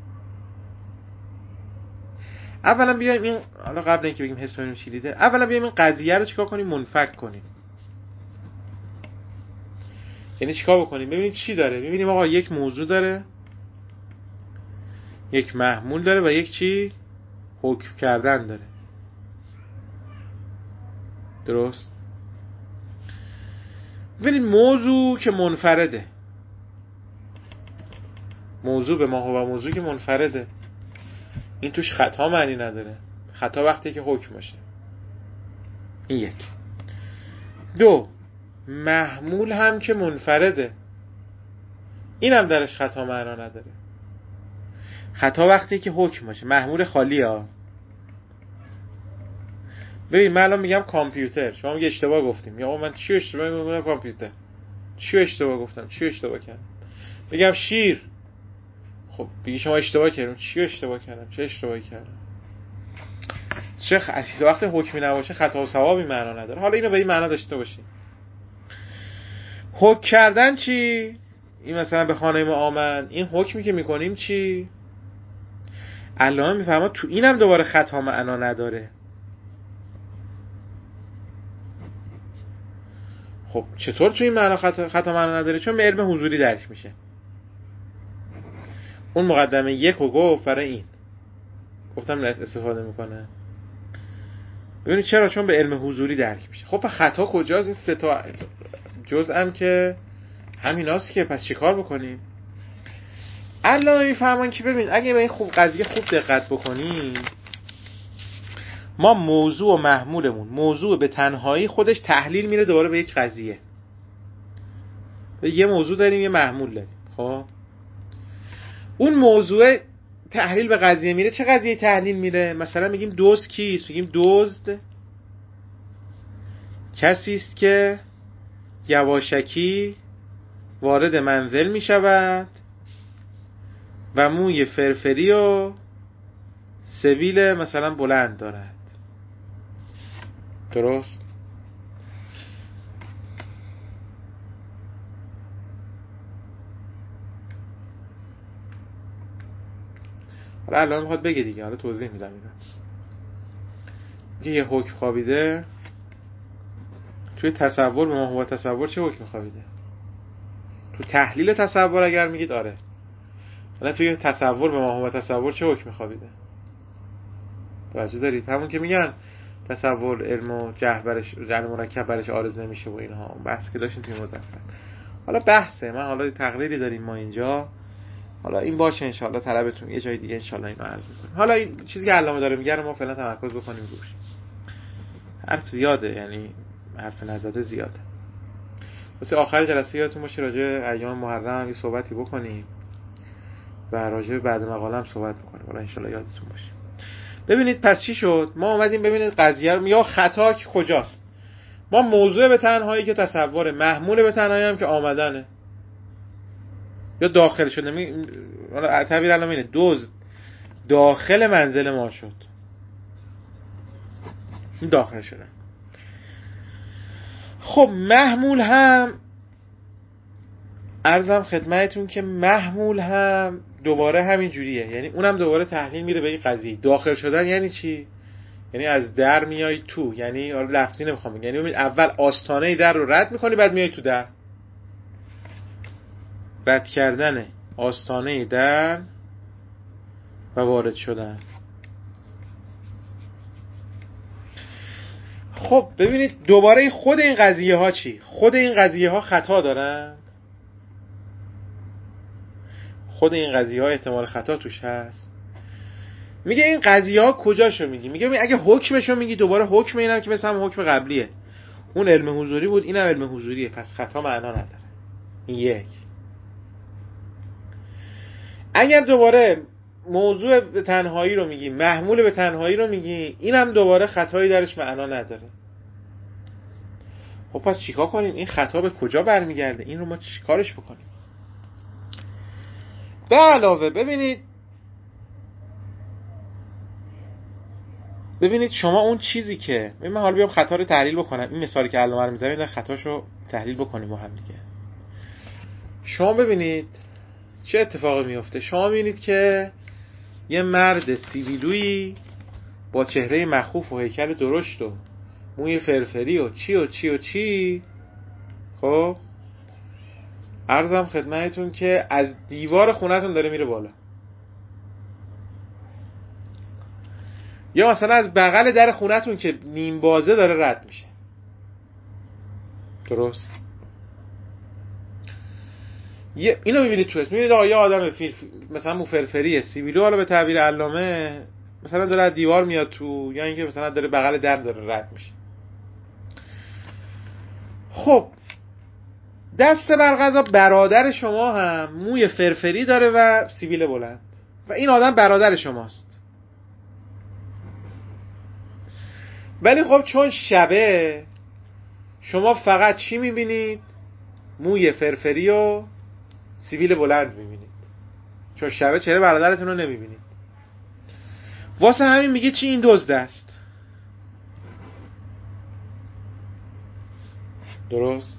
اولا بیایم این، حالا قبل اینکه بگیم حس ببینیم چی دیده، اولا بیایم این قضیه رو چیکار کنیم؟ منفک کنیم. یعنی چیکار بکنیم؟ ببینیم چی داره. ببینیم آقا یک موضوع داره، یک محمول داره و یک چی؟ حکم کردن داره. درست؟ ببینید موضوع که منفرده، موضوع به ما هو موضوع که منفرده، این توش خطا معنی نداره. خطا وقتی که حکم باشه. این یک. دو، محمول هم که منفرده، این هم درش خطا معنا نداره. خطا وقتی که حکم باشه. محمول خالی ها. ببین من الان میگم کامپیوتر، شما میگه اشتباه گفتیم. یا من چی اشتباه گفتم؟ کامپیوتر. چی اشتباه گفتم؟ چی اشتباه کردم؟ بگم شیر، خب بگی شما اشتباه کردم. چی اشتباه کردم؟ چه اشتباهی کردم؟ چه وقتی حکمی نباشه خطا و ثوابی معنا نداره. حالا اینو به این معنا داشته باشیم. حکم کردن چی؟ این مثلا به خانه ما آمد، این حکمی که میکنیم چی؟ علامه میفهمه تو اینم دوباره خطا معنا نداره. خب چطور تو این معنا خطا معنا نداره؟ چون به علم حضوری درک میشه. اون مقدمه یک رو گفت برای این گفتم استفاده میکنه. ببینید چرا؟ چون به علم حضوری درک میشه. خب خطا کجاست؟ این سه تا جزءم که همیناست که پس چیکار بکنیم؟ علامه میفهمن که ببین اگه به این قضیه خوب دقت بکنیم، ما موضوع و محمولمون، موضوع به تنهایی خودش تحلیل میره دوباره به یک قضیه. یه موضوع داریم، یه محمول داریم. خب اون موضوع تحلیل به قضیه میره. چه قضیه تحلیل میره؟ مثلا میگیم دزد کیست؟ میگیم دزد کسی است که یواشکی وارد منزل میشود و موی فرفری و سبیل مثلا بلند دارد. درست؟ حالا الان میخواد بگه دیگه، حالا توضیح میدم اینو. یه حکم خوابیده توی تصور به ما هو تصور چه حکم خوابیده؟ تو تحلیل تصور اگر میگید آره، حالا توی تصور به ما هو تصور چه حکم خوابیده؟ توجه دارید؟ همون که میگن تصور علم و جهل مرکب برش عارض نمیشه و اینها، بحث که داشتیم توی مزفر. حالا بحثه، من حالا تقریری داریم ما اینجا، حالا این باشه انشالله طلبتون یه جای دیگه انشالله اینو عرض می‌کنیم. حالا این چیزی که علامه داره میگه ما فعلا تمرکز بکنیم روش. حرف زیاده، یعنی حرف نزده زیاده. واسه آخر جلسه یادتون باشه راجع به ایام محرم یه صحبتی بکنیم و راجع به بعد مقاله هم صحبت بکنیم. حالا ان شاءالله یادتون باشه. ببینید پس چی شد؟ ما اومدیم ببینید قضیه رو، یا خطا کجاست. ما موضوع به تنهایی که تصور، محمول به تنهایی هم که آمدنه یا داخل شده. حالا تعبیر الان اینه، دزد داخل منزل ما شد، این داخل شده. خب محمول هم عرضم خدمتتون که محمول هم دوباره همین جوریه، یعنی اونم دوباره تحلیل میره به این قضیه. داخل شدن یعنی چی؟ یعنی از در میای تو، یعنی لفظی نمیخوام بگم، یعنی اول آستانه در رو رد میکنی بعد میای تو در. رد کردن آستانه در و وارد شدن. خب ببینید دوباره خود این قضیه ها چی؟ خود این قضیه ها خطا دارن؟ خود این قضیه ها احتمال خطا توش هست؟ میگه این قضیه ها کجاشو میگی؟ میگه اگه حکمشو میگی دوباره حکم اینم که مثل هم حکم قبلیه، اون علم حضوری بود اینم علم حضوریه، پس خطا معنا نداره. این یک. اگر دوباره موضوع به تنهایی رو میگی، محمول به تنهایی رو میگی، اینم دوباره خطایی درش معنا نداره. خب پس چیکار کنیم؟ این خطا به کجا برمیگرده؟ این رو ما چیکارش بکنیم؟ به علاوه ببینید شما اون چیزی که من حالا بیام خطا رو تحلیل بکنم، این مثالی که علامه رو میذارم خطاشو تحلیل بکنیم با هم دیگه. شما ببینید چه اتفاقی میفته. شما ببینید که یه مرد سیبیلویی با چهره مخوف و هیکل درشت و موی فرفری و چی و چی و چی، خب عرضم خدمتتون که از دیوار خونتون داره میره بالا، یا مثلا از بغل در خونتون که نیم بازه داره رد میشه. درست؟ اینو میبینید تو اسم، میبینید آقا یه آدم مثلا موفرفری سیبیلو، حالا به تعبیر علامه مثلا داره از دیوار میاد تو، یا اینکه مثلا داره بغل در داره رد میشه. خب دست بر قضا برادر شما هم موی فرفری داره و سیبیل بلند و این آدم برادر شماست. ولی خب چون شبه شما فقط چی میبینید؟ موی فرفری و سیبیل بلند میبینید، چون شبه چهره برادرتون رو نمیبینید. واسه همین میگه چی؟ این دزد است. درست؟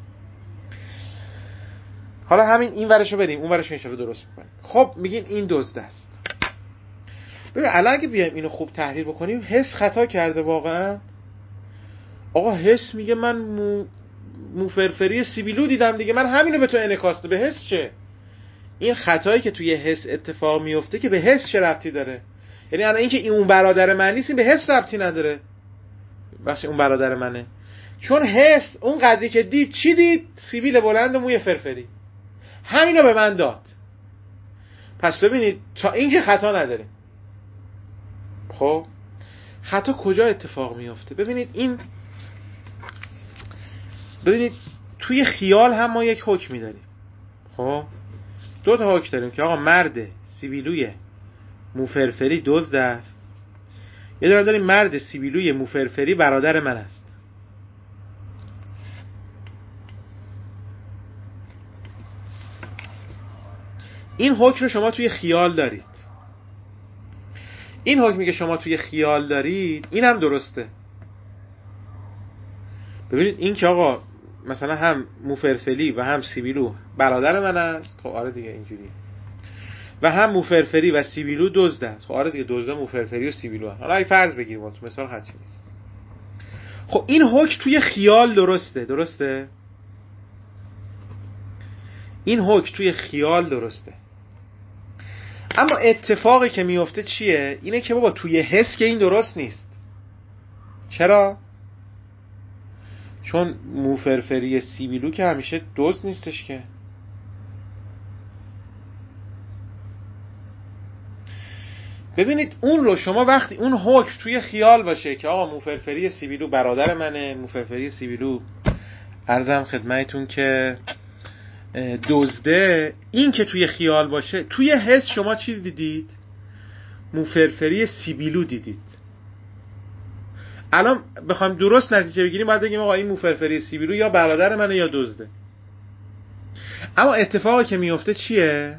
حالا همین این ورشو بریم اون ورشو انشالله درست میکنیم. خب میگین این دزد است. ببین الان اگه بیایم اینو خوب تحلیل بکنیم، حس خطا کرده واقعا. آقا حس میگه من موفرفری سیبیلو دیدم دیگه، من همینو به تو انعکاس. به حس چه؟ این خطایی که توی حس اتفاق میفته که به حس چه ربطی داره؟ یعنی الان اینکه این اون برادر من نیست، این به حس ربطی نداره. بخش اون برادر منه، چون حس اون قضیه که دید چی دید؟ سیبیل بلند و موی فرفری، همینو به من داد. پس ببینید تا اینکه خطا نداره. خب خطا کجا اتفاق میفته؟ ببینید توی خیال هم ما یک حکمی داریم. خب دو تا حکم داریم که آقا مرد سیبیلوی موفرفری دزد است، یه داریم مرد سیبیلوی موفرفری برادر من است. این حکم رو شما توی خیال دارید. این حکمی که شما توی خیال دارید این هم درسته. ببینید این که آقا مثلا هم موفرفری و هم سیبیلو برادر من است، خب آره دیگه اینجوریه. و هم موفرفری و سیبیلو دزد است، خب آره دیگه دزدا موفرفری و سیبیلو هست. حالا اگه فرض بگیریم تو مثال خاصی نیست. خب این حکم توی خیال درسته؟ این حکم توی خیال درسته. اما اتفاقی که میفته چیه؟ اینه که بابا توی حس که این درست نیست. چرا؟ چون موفرفری سیبیلو که همیشه دزد نیستش که. ببینید اون رو شما وقتی اون حکم توی خیال باشه که آقا موفرفری سیبیلو برادر منه، موفرفری سیبیلو عرضم خدمتتون که دزده این که توی خیال باشه، توی حس شما چی دیدید؟ موفرفری سیبیلو دیدید. الان بخوایم درست نتیجه بگیریم باید بگیم آقا این موفرفری سیبیلو یا برادر منه یا دزده. اما اتفاقی که میفته چیه؟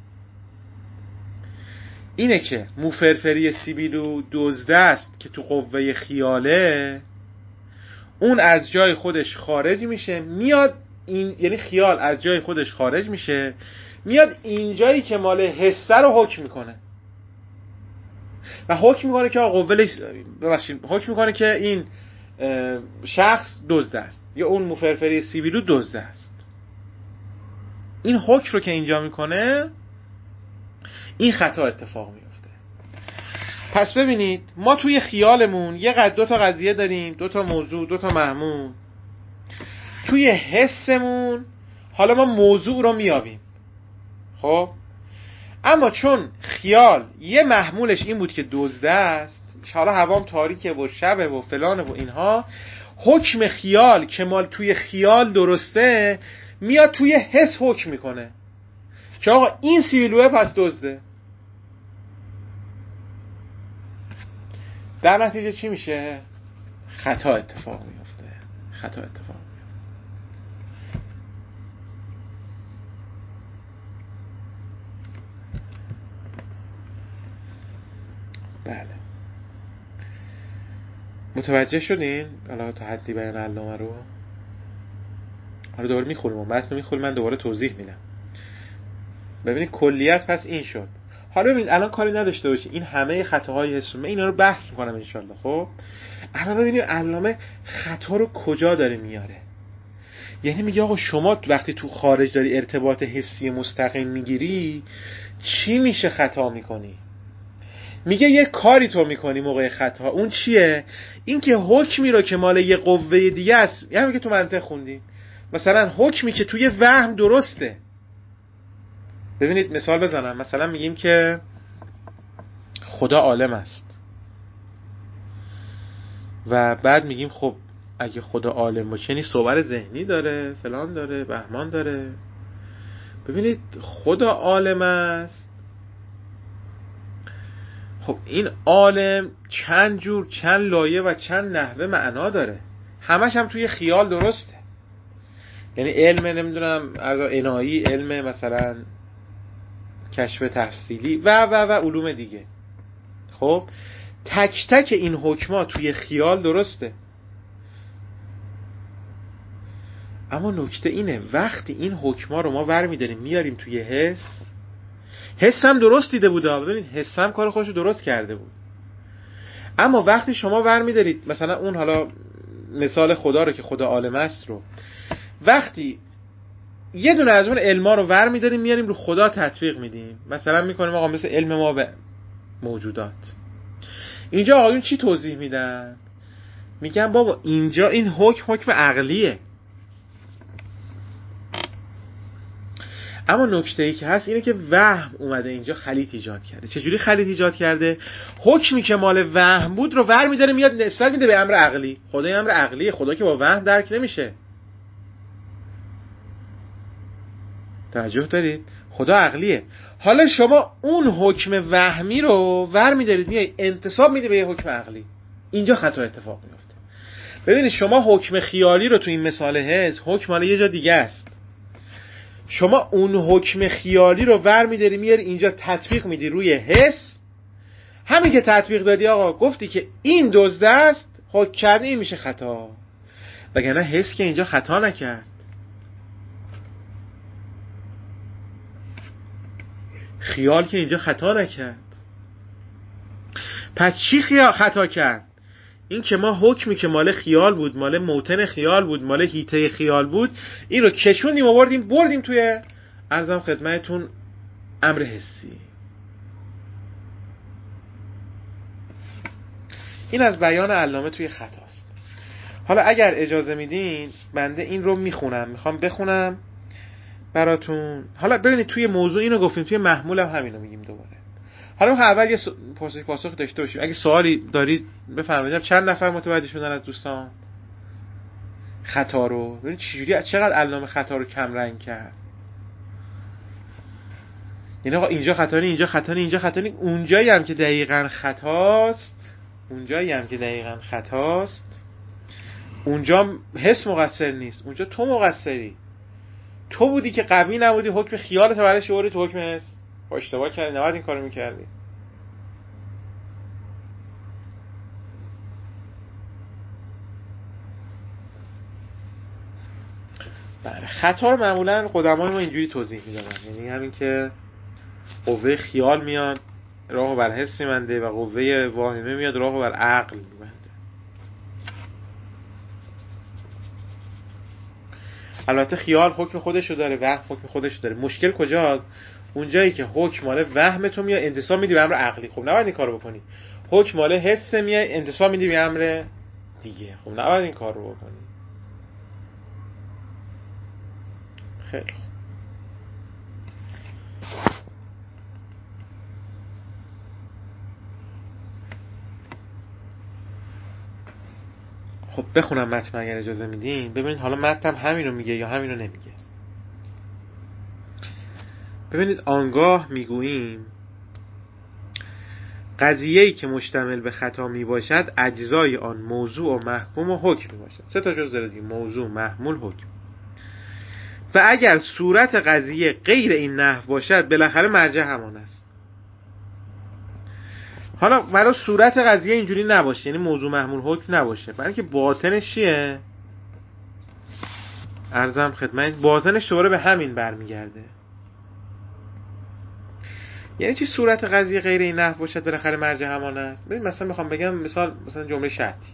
اینه که موفرفری سیبیلو دزده است که تو قوه خیاله، اون از جای خودش خارج میشه، میاد این، یعنی خیال از جای خودش خارج میشه، میاد اینجایی که مال حسه رو حکم میکنه و حکم میکنه که حکم میکنه که این شخص دزد است یا اون موفرفری سیبیلو دزد است. این حکم رو که اینجا میکنه، این خطا اتفاق میفته. پس ببینید ما توی خیالمون دو تا قضیه داریم، دو تا موضوع، دو تا محمول. توی حسمون حالا ما موضوع رو میابیم، خب اما چون خیال یه محمولش این بود که دزده است، حالا هوام تاریکه و شبه و فلانه و اینها، حکم خیال که مال توی خیال درسته میاد توی حس حکم میکنه که آقا این سیبیلوه پس دزده. در نتیجه چی میشه؟ خطا اتفاق میفته. بله، متوجه شدین؟ حالا تا حدی بیان علامه رو حالا دوباره میخوریم و متن میخوریم، من دوباره توضیح میدم. ببینید کلیت پس این شد. حالا ببینید الان کاری نداشته باشید این همه خطاهای حس، من اینا رو بحث میکنم انشالله. خب الان ببینید علامه خطا رو کجا داره میاره. یعنی میگه آقا شما وقتی تو خارج داری ارتباط حسی مستقیم میگیری چی میشه خطا میکنی؟ میگه یه کاری تو میکنی موقع خطا. اون چیه؟ این که حکمی رو که مال یه قوه دیگه است، یعنی که تو منطق خوندیم مثلا حکمی که توی وهم درسته. ببینید مثال بزنم، مثلا میگیم که خدا عالم است و بعد میگیم خب اگه خدا عالم باشه یعنی صور ذهنی داره، فلان داره، بهمان داره. ببینید خدا عالم است، خب این عالم چند جور، چند لایه و چند نحوه معنا داره، همش هم توی خیال درسته. یعنی علم نمیدونم عنایی، علم مثلا کشف تفصیلی و علوم دیگه. خب تک تک این حکما توی خیال درسته. اما نکته اینه وقتی این حکما رو ما برمی‌داریم میاریم توی حس هم درست دیده بود. ببینید حس هم کار خودش رو درست کرده بود. اما وقتی شما برمی‌دارید مثلا اون حالا مثال خدا رو که خدا عالم است رو، وقتی یه دونه از اون علما رو برمی‌داریم میاریم رو خدا تطبیق میدیم، مثلا میکنیم آقا مثل علم ما به موجودات. اینجا آقایون چی توضیح میدن؟ میگن بابا اینجا این حکم عقلیه. اما نکته ای که هست اینه که وهم اومده اینجا خلیط ایجاد کرده. چجوری خلیط ایجاد کرده؟ حکمی که مال وهم بود رو ور میداره میاد نسبت میده به امر عقلی. خدا امر عقلیه، خدا که با وهم درک نمیشه. توجه دارید؟ خدا عقلیه. حالا شما اون حکم وهمی رو ور میدارید میای انتساب میده به یه حکم عقلی. اینجا خطا اتفاق میفته. ببینید شما حکم خیالی رو تو این مثال هست، حکم مال یه جا دیگه است. شما اون حکم خیالی رو ور میداری میاری اینجا تطبیق میدی روی حس. همین که تطبیق دادی آقا گفتی که این دزد است، حکم کردی این میشه خطا. وگرنه حس که اینجا خطا نکرد، خیال که اینجا خطا نکرد. پس چی خطا کرد؟ این که ما حکمی که مال خیال بود، مال موطن خیال بود، مال حیطه خیال بود، این رو کشوندیم و بردیم توی عرضم خدمتتون امر حسی. این از بیان علامه توی خطاست. حالا اگر اجازه میدین بنده این رو میخوام بخونم براتون. حالا ببینید توی موضوع اینو گفتیم، توی محمول هم همینو میگیم دوباره. حالا اول یه پاسخ داشته باشیم. اگه سوالی دارید بفرمایید. چند نفر متوجه شدن از دوستان؟ خطا رو. ببین چجوری چقدر علامه خطا رو کم رنگ کرد. یعنی آقا اینجا خطا نی، اینجا خطا نی، اینجا خطا نی، اونجایی هم که دقیقاً خطاست، اونجا حس مقصر نیست، اونجا تو مقصری. تو بودی که قوی نبودی، حکم خیالت برای شعوری تو حکم حس. با اشتباه کردی، نباید این کارو میکردی. بله، خطا رو معمولا قدمای ما اینجوری توضیح میدادن، یعنی همین که قوه خیال میاد راهو بر حس میبنده و قوه واهمه میاد راهو بر عقل میبنده. البته خیال حکم خودشو داره، وهم حکم خودشو داره. مشکل کجاست؟ اونجایی که حکم مال وهم تو میاد انتصاب میدی به امر عقلی. خب نباید این کارو بکنی. حکم مال حس میاد انتصاب میدی به امر دیگه. خب نباید این کارو بکنی. خیلی خب بخونم متن اگر اجازه میدین. ببینید حالا متن همینو میگه یا همینو نمیگه. ببینید آنگاه میگوییم قضیه‌ای که مشتمل به خطا میباشد اجزای آن موضوع و محکوم و حکم میباشد. سه تا جزء دیگه: موضوع، محمول، حکم. و اگر صورت قضیه غیر این نحو باشد بالاخره مرجع همان است. حالا برای صورت قضیه اینجوری نباشه، یعنی موضوع، محمول، حکم نباشه، برای اینکه باطنش چیه؟ عرضم خدمت، باطنش دوباره به همین برمیگرده. یعنی چی صورت قضیه غیر این نحو باشد بالاخره مرجع همان است؟ ببین مثلا میخوام بگم مثلا جمله شرطیه.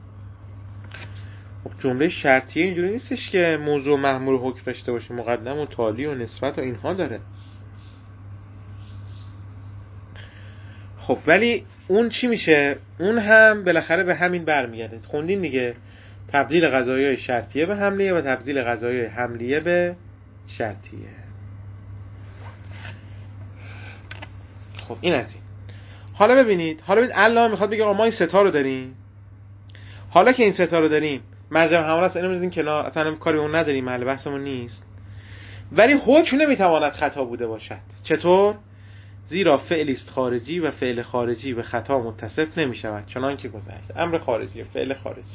خب جمله شرطیه اینجوری نیستش که موضوع، محمول، حکم داشته باشه، مقدم و تالی و نسبت و اینها داره. خب ولی اون چی میشه؟ اون هم بالاخره به همین برمیگرده. خوندین دیگه، تبدیل قضایای شرطیه به حملیه و تبدیل قضایای حملیه به شرطیه. خب این از این. حالا ببینید الله میخواد بگه ما این ستا رو داریم. حالا که این ستا رو داریم مرجع همان است، اینو میذاریم کنار، اصلا کاری اون نداریم، محل بحثمون نیست. ولی حکم نمیتواند خطا بوده باشد. چطور؟ زیرا فعلی است خارجی و فعل خارجی به خطا متصف نمیشود چنان که گذشت. امر خارجی، فعل خارجی.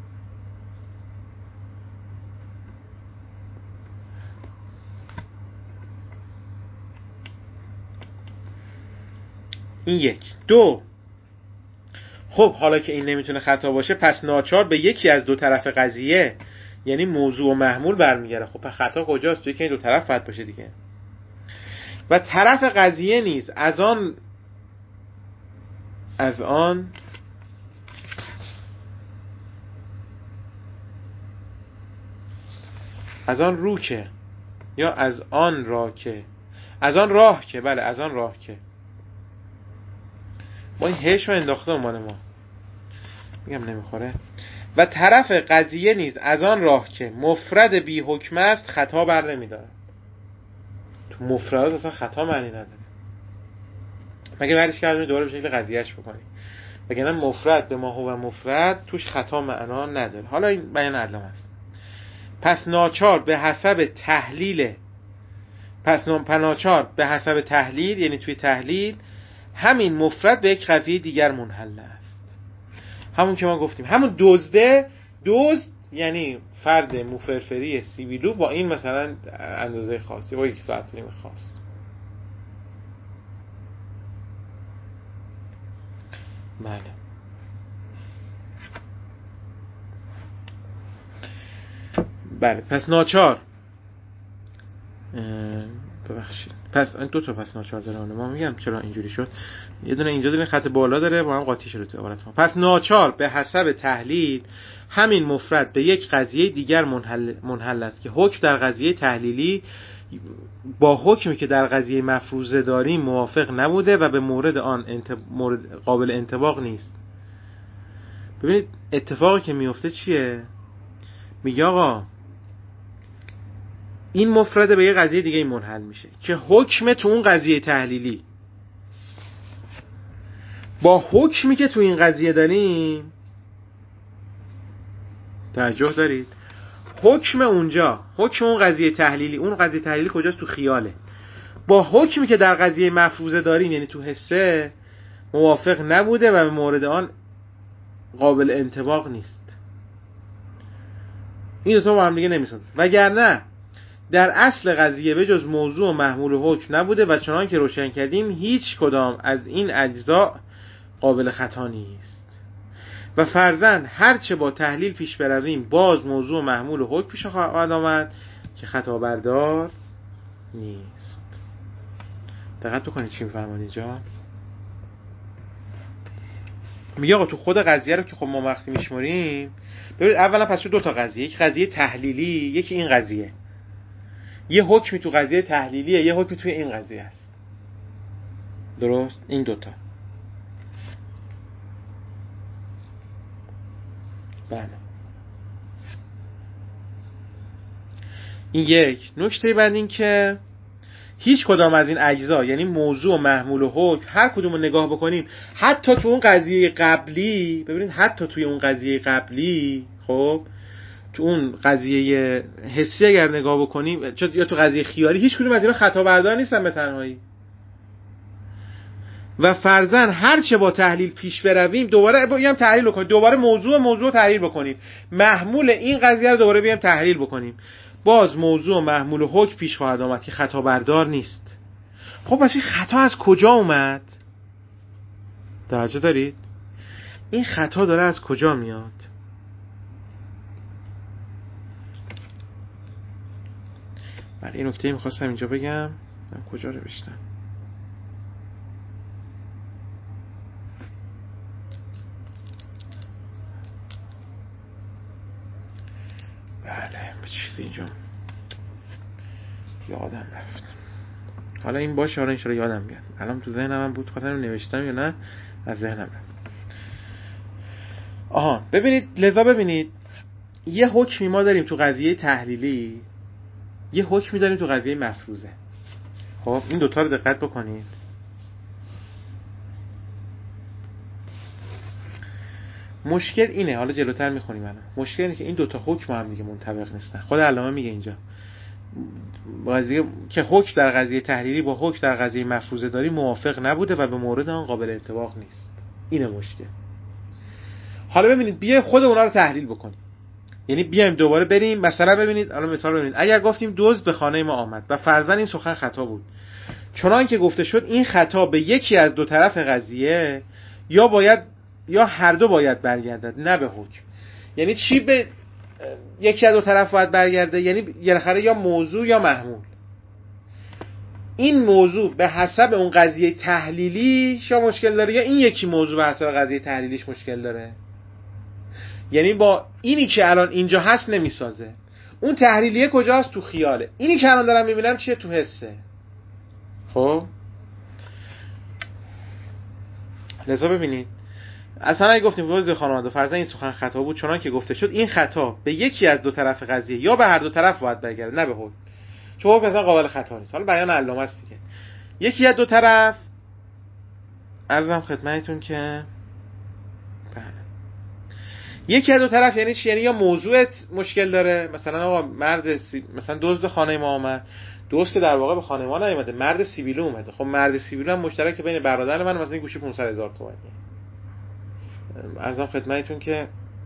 این یک. دو، خب حالا که این نمیتونه خطا باشه پس ناچار به یکی از دو طرف قضیه یعنی موضوع و محمول برمیگره. خب پس خطا کجاست؟ توی که این دو طرف باید باشه دیگه. و طرف قضیه نیز از آن رو که یا از آن راه که بله از آن راه که با این هشو انداخته مال ما میگم نمیخوره. و طرف قضیه نیز از آن راه که مفرد بی حکم است خطا بر نمیداره. تو مفردات اصلا خطا معنی نداره مگه برش کردیم دوباره به شکل قضیهش بکنیم، وگرنه مفرد به ما هو مفرد توش خطا معنا نداره. حالا این بیان علامه است. پس ناچار به حسب تحلیل یعنی توی تحلیل همین مفرد به یک قضیه دیگر منحل است. همون که ما گفتیم، همون دزد یعنی فرد موفرفری سیبیلو با این مثلا اندازه خاصی با 1 ساعت نیم خاص. بله بله. پس ناچار ببخشید، پس این دو تا پس ناچار داره. ما میگم چرا اینجوری شد، یه دونه اینجا داره خط بالا داره با هم قاطی شده تو عبارت ما. پس ناچار به حسب تحلیل همین مفرد به یک قضیه دیگر منحل است که حکم در قضیه تحلیلی با حکمی که در قضیه مفروضه داریم موافق نبوده و به مورد آن قابل انطباق نیست. ببینید اتفاقی که میفته چیه؟ میگه آقا این مفرد به یه قضیه دیگه منحل میشه که حکم تو اون قضیه تحلیلی با حکمی که تو این قضیه داریم توجه دارید حکم اونجا، حکم اون قضیه تحلیلی، اون قضیه تحلیلی کجاست؟ تو خیاله. با حکمی که در قضیه مفروضه داریم یعنی تو حسه موافق نبوده و به مورد آن قابل انطباق نیست. این دو تا با هم دیگه نمیسازن. وگرنه در اصل قضیه به جز موضوع و محمول و حکم نبوده و چنان که روشن کردیم هیچ کدام از این اجزا قابل خطا نیست. و فرضاً هرچه با تحلیل پیش برویم باز موضوع و محمول و حکم پیش خواهد آمد که خطا بردار نیست. دقت بکنید چی می‌فرمایید اینجا. میگه آقا تو خود قضیه رو که خب ما وقتی میشمریم، ببینید اولا پس دو تا قضیه، یک قضیه تحلیلی، یکی این قضیه. یه حکمی تو قضیه تحلیلیه، یه حکمی توی این قضیه است. درست؟ این دوتا. بله. این یک. نکته بعد این که هیچ کدام از این اجزا یعنی موضوع و محمول و حکم هر کدوم رو نگاه بکنیم، حتی تو اون قضیه قبلی، ببینید حتی توی اون قضیه قبلی، خب تو اون قضیه حسی اگر نگاه بکنیم یا تو قضیه خیالی، هیچ کدوم از اینا خطا بردار نیستن به تنهایی. و فرضاً هر چه با تحلیل پیش برویم، دوباره بیام تحلیل بکنیم، دوباره موضوع تحلیل بکنیم، محمول این قضیه رو دوباره بیام تحلیل بکنیم، باز موضوع و محمول و حکم پیش خواهد آمد که خطا بردار نیست. خب پس این خطا از کجا اومد؟ توجه دارید؟ این خطا داره از کجا میاد؟ بله این نکته میخواستم اینجا بگم. من کجا رو بشتم؟ بله به چیزی اینجا یادم رفت. حالا این باشه، حالا انشاءالله یادم بیاد. الان تو ذهنم هم بود، خاطر نوشتم یا نه از ذهنم رفت. آها ببینید یه حکمی ما داریم تو قضیه تحلیلی، یه حکمی داریم تو قضیه مفروضه. خب این دوتا رو دقت بکنید. مشکل اینه، حالا جلوتر میخونیم الان. مشکل اینه که این دوتا حکم هم دیگه منطبق نیستن. خود علامه میگه اینجا قضیه که حکم در قضیه تحلیلی با حکم در قضیه مفروضه داری موافق نبوده و به مورد آن قابل انطباق نیست. اینه مشکل. حالا ببینید بیا خود اونا رو تحلیل بکنیم. یعنی بیایم دوباره بریم مثلا ببینید، الان مثال ببینید اگر گفتیم دزد به خانه ما آمد و فرضاً این سخن خطا بود، چنان که گفته شد این خطا به یکی از دو طرف قضیه یا هر دو باید برگردد، نه به حکم. یعنی چی به یکی از دو طرف باید برگرده؟ یعنی بالاخره یا موضوع یا محمول. این موضوع به حسب اون قضیه تحلیلیش یا مشکل داره، یا این یکی موضوع به حسب قضیه تحلیلیش مشکل داره. یعنی با اینی که الان اینجا هست نمیسازه. اون تحلیلیه کجاست؟ تو خیاله. اینی که الان دارم میبینم چیه؟ تو حسه. خب لذا ببینید اصلا اگه گفتیم دزد خانواده فرضاً این سخن خطا بود، چنان که گفته شد این خطا به یکی از دو طرف قضیه یا به هر دو طرف باید برگرده، نه به حکم. چون حکم مثلا قابل خطا نیست. حالا بیان علامه است دیگه. یکی از دو طرف، عرضم خدمتتون که بله یکی از دو طرف یعنی چی؟ یعنی یا موضوعت مشکل داره، مثلا آقا مثلا دزد خانه ما اومد، دوست که در واقع به خانه ما نیومده، مرد سیبیلو اومده. خب مرد سیبیلو هم مشترک بین برادر من مثلا این گوشی 500,000 تومانی. عرضم خدمتتون که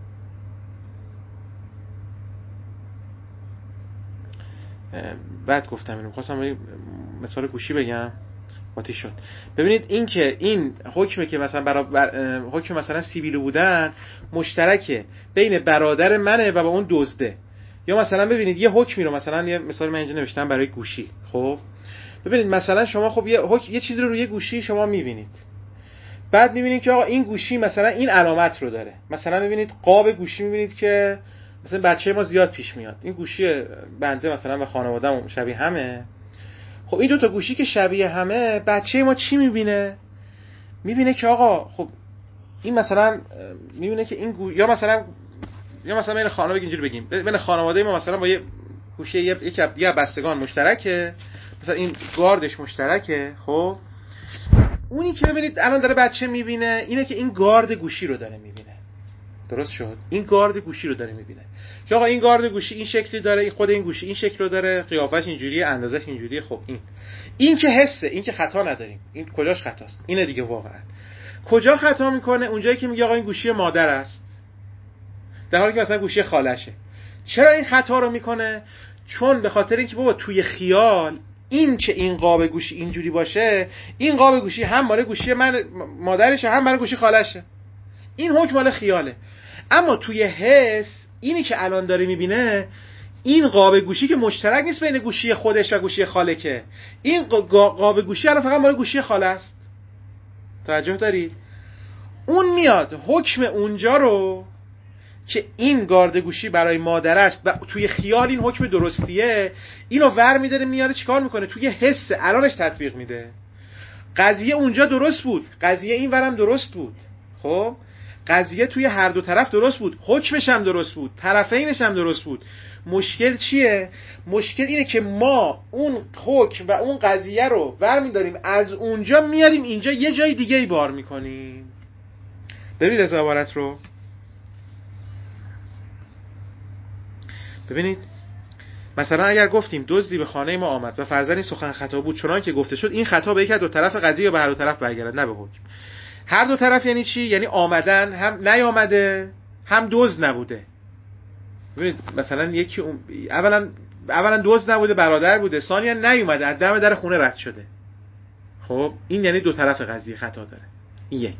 بعد گفتم اینو خواستم مثال گوشی بگم قاطی شد. ببینید این که این حکمی که مثلا حکم مثلا سیبیلو بودن مشترکه بین برادر منه و با اون دزده. یا مثلا ببینید یه حکمی رو مثلا یه مثال من اینجا نوشتم برای گوشی. خب ببینید مثلا شما خب یه چیزی رو روی گوشی شما میبینید، بعد میبینید که آقا این گوشی مثلا این علامت رو داره. مثلا میبینید قاب گوشی، میبینید که مثلا بچه ما زیاد پیش میاد، این گوشی بنده مثلا و خانواده‌مون شبیه همه. خب این دو تا گوشی که شبیه همه، بچه ما چی میبینه؟ میبینه که آقا خب این مثلا میبینه که این یا مثلا بین خانواده اینجوری بگیم بین خانواده ما مثلا با یه گوشی یکی از بستگان مشترکه، مثلا این گاردش مشترکه. خب اونی که ببینید الان داره بچه میبینه اینه که این گارد گوشی رو داره میبینه. درست شد؟ این گارد گوشی رو داره میبینه که آقا این گارد گوشی این شکلی داره، خود این گوشی این شکل رو داره، قیافش اینجوریه، اندازش اینجوریه. خب این که حسه، این که خطا نداریم. این کجاش خطاست؟ اینه دیگه. واقعا کجا خطا میکنه؟ اونجایی که میگه آقا این گوشی مادر است، در حالی که مثلا گوشی خالشه. چرا این خطا رو میکنه؟ چون به خاطر اینکه بابا توی خیال این که این قاب گوشی اینجوری باشه، این قاب گوشی هم مال گوشی من مادرشه، هم مال گوشی خالشه. این حکم مال خیاله. اما توی حس اینی که الان داره میبینه، این قاب گوشی که مشترک نیست بین گوشی خودش و گوشی خاله، که این قاب گوشی الان فقط مال گوشی خاله است. توجه دارید؟ اون میاد حکم اونجا رو که این گارد گوشی برای مادر است و توی خیال این حکم درستیه، اینو ور میداره میاره چیکار میکنه؟ توی حس الانش تطبیق میده. قضیه اونجا درست بود، قضیه این ورم درست بود. خب قضیه توی هر دو طرف درست بود، حکمش هم درست بود، طرفینش هم درست بود. مشکل چیه؟ مشکل اینه که ما اون حکم و اون قضیه رو ور میداریم، از اونجا میاریم اینجا یه جای دیگه ای بار میکنیم. ببینید از عبارت رو ببینید. مثلا اگر گفتیم دزدی به خانه ما آمد و فرضاً این سخن خطا بود چنان که گفته شد، این خطا به یک از دو طرف قضیه یا به هر دو طرف برگردد، نه به حکم. هر دو طرف یعنی چی؟ یعنی آمدن، هم نیامده، هم دزد نبوده. ببینید مثلا یکی اولا دزد نبوده، برادر بوده، ثانیا نیومده، از دم در خونه رد شده. خب این یعنی دو طرف قضیه خطا داره. این یک.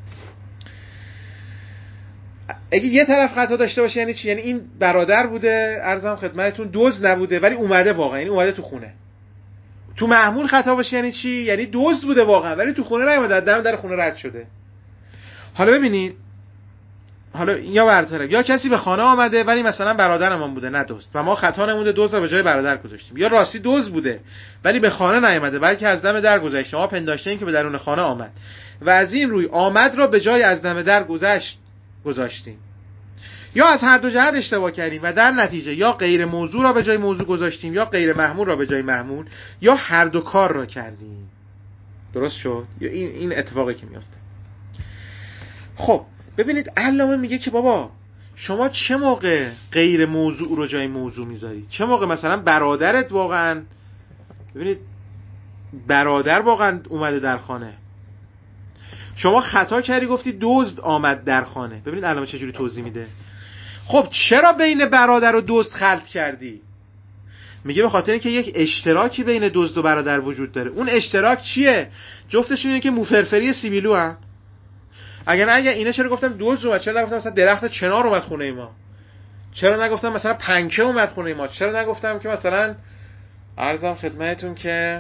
اگه یه طرف خطا داشته باشه یعنی چی؟ یعنی این برادر بوده، عرضم خدمتتون، دزد نبوده ولی اومده واقعا، یعنی اومده تو خونه. تو محمول خطا باشه یعنی چی؟ یعنی دزد بوده واقعا ولی تو خونه نیومده، از دم در خونه رد شده. حالا ببینید، حالا یا برطرف، یا کسی به خانه آمده ولی مثلا برادرمون بوده نه دزد، و ما خطا نموده دزد رو به جای برادر گذاشتیم. یا راستی دزد بوده ولی به خانه نیامده بلکه از دم در گذشته، ما پنداشتیم که به درون خانه آمد و از این روی آمد را به جای از دم در گذاشتیم. یا از هر دو جهت اشتباه کردیم و در نتیجه یا غیر موضوع را به جای موضوع گذاشتیم یا غیر محمول را به جای محمول، یا هر دو کار را کردیم. درست شد؟ یا این اتفاقی که میفته. خب ببینید علامه میگه که بابا شما چه موقع غیر موضوع رو جای موضوع میذاری؟ چه موقع مثلا برادرت واقعا، ببینید برادر واقعا اومده در خانه، شما خطا کردی گفتی دزد آمد در خانه. ببینید علامه چجوری توضیح میده. خب چرا بین برادر و دزد خلط کردی؟ میگه به خاطر اینکه یک اشتراکی بین دزد و برادر وجود داره. اون اشتراک چیه؟ جفتشون اینه که موفرفری سیبیلو هن. اگر اینا چرا گفتم دزد اومد؟ چرا نگفتم مثلا درخت چنار اومد خونه ما؟ چرا نگفتم مثلا پنکه اومد خونه ما؟ چرا نگفتم که مثلا عرضم خدمتتون که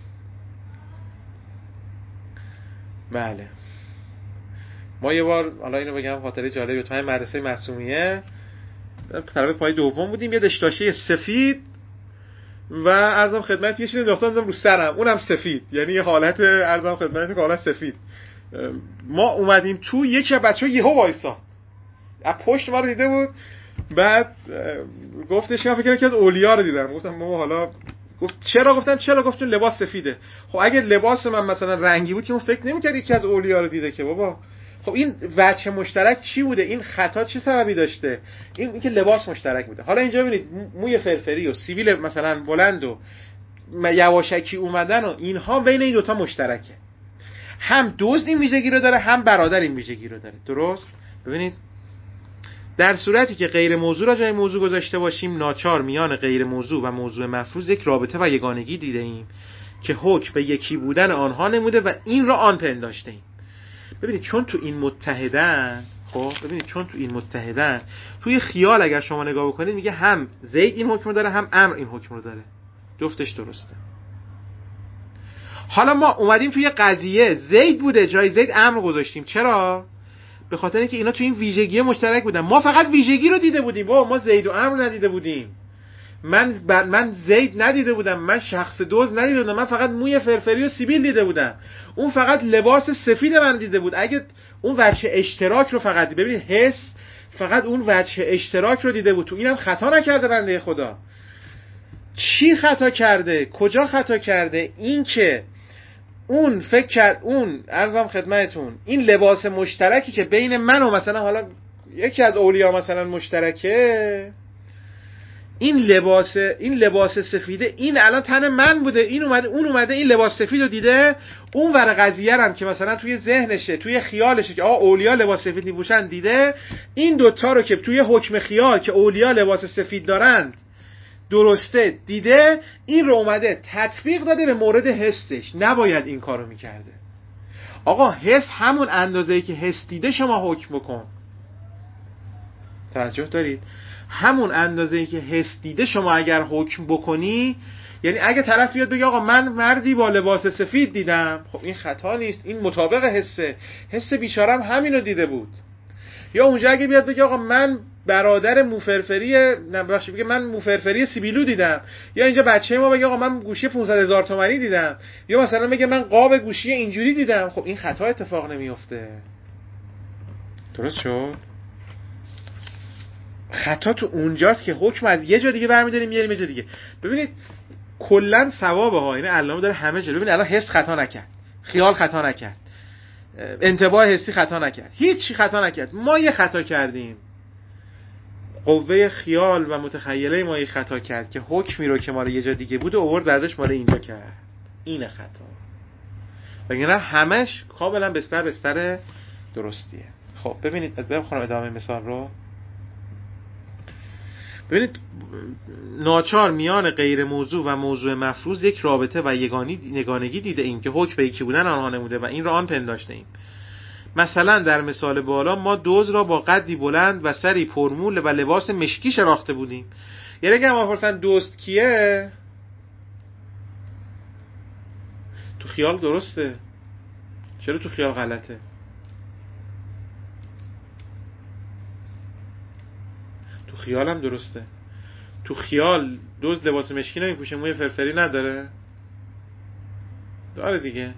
بله ما یه بار، حالا اینو بگم خاطره جالبی، تو همین مدرسه معصومیه طلبه پای دوم بودیم، یه دشداشه سفید و عرضم خدمت یه چیزی انداختم رو سرم، اونم سفید، یعنی یه حالت عرضم خدمت که حالت سفید. ما اومدیم تو، یکی از بچه‌ها یهو وایساد از پشت ما رو دیده بود، بعد گفتش من فکر کنم که از اولیا رو دیدم. گفتم ما حالا، گفت چرا؟ گفتم چرا؟ گفت چون لباس سفیده. خب اگه لباس من مثلا رنگی بود که اون فکر نمی‌کرد یکی از اولیا رو دیده که بابا. خب این وجه مشترک چی بوده؟ این خطا چه سببی داشته؟ این که لباس مشترک بوده. حالا اینجا ببینید موی فرفری و سیبیل مثلا بلند و یواشکی اومدن و اینها بین این دوتا مشترکه. هم دزد این ویژگی رو داره، هم برادر این ویژگی رو داره. درست؟ ببینید در صورتی که غیر موضوع را جای موضوع گذاشته باشیم، ناچار میان غیر موضوع و موضوع مفروض یک رابطه و یگانگی دیده ایم که حکم به یکی بودن آنها نموده و این را آن پنداشته ایم. ببینید چون تو این متحدن، خب ببینید چون تو این متحدن، توی خیال اگر شما نگاه بکنید میگه هم زید این حکم رو داره هم عمرو این حکم رو داره، جفتش درسته. حالا ما اومدیم توی قضیه زید بوده، جای زید عمرو گذاشتیم. چرا؟ به خاطر اینکه اینا توی این ویژگی مشترک بودن. ما فقط ویژگی رو دیده بودیم، ما زید و عمرو ندیده بودیم. من زید ندیده بودم، من شخص دزد ندیده بودم، من فقط موی فرفری و سیبیل دیده بودم. اون فقط لباس سفید من دیده بود. اگه اون وجه اشتراک رو فقط ببینید، حس فقط اون وجه اشتراک رو دیده بود. تو اینم خطا نکرده بنده خدا. چی خطا کرده؟ کجا خطا کرده؟ این که اون فکر کرد، اون عرضم خدمتتون این لباس مشترکی که بین من و مثلا حالا یکی از اولیا مثلا مشترکه، این لباس سفیده این الان تن من بوده، این اومده اون اومده این لباس سفید رو دیده، اون ور قضیه هم که مثلا توی ذهنشه توی خیالشه که اولیا لباس سفید میپوشن دیده، این دوتا رو که توی حکم خیال که اولیا لباس سفید دارن درسته دیده، این رو اومده تطبیق داده به مورد حسش. نباید این کارو میکرده. آقا حس همون اندازه‌ای که حس دیده شما حکم بکن. توجه دارید؟ همون اندازه‌ای که حس دیده شما اگر حکم بکنی، یعنی اگه طرف بیاد بگه آقا من مردی با لباس سفید دیدم، خب این خطا نیست، این مطابق حس بیچارم همینو دیده بود. یا اونجا اگه بیاد بگه آقا من برادر موفرفری بگه من موفرفری سیبیلو دیدم، یا اینجا بچه ما بگه آقا من گوشی 500,000 تومانی دیدم، یا مثلا بگه من قاب گوشی اینجوری دیدم، خب این خطا اتفاق نمیفته. درست شد؟ خطا تو اونجاست که حکم از یه جا دیگه برمی‌داریم میاریم یه جا دیگه. ببینید کلا ثوابه ها، اینه علامه داره همه جا. ببین الان حس خطا نکرد، خیال خطا نکرد، انتباه حسی خطا نکرد، هیچی خطا نکرد. ما یه خطا کردیم، قوه خیال و متخیله ما یه خطا کرد که حکمی رو که مال یه جا دیگه بود آورد برداشت مال اینجا کرد. اینه خطا. وگرنه همش کاملا بستر درستیه. خب ببینید بخونم ادامه مثال رو. ببینید ناچار میان غیر موضوع و موضوع مفروض یک رابطه و یگانگی دیده ایم که حکم به یکی بودن آنها نموده و این را آن پنداشته ایم. مثلا در مثال بالا ما دزد را با قدی بلند و سری پرمول و لباس مشکی شناخته بودیم. یعنی اگه ما پرسن دزد کیه، تو خیال درسته، چرا تو خیال غلطه؟ تو خیال هم درسته. تو خیال دزد لباس مشکی نمیپوشه، موی فرفری نداره؟ داره دیگه.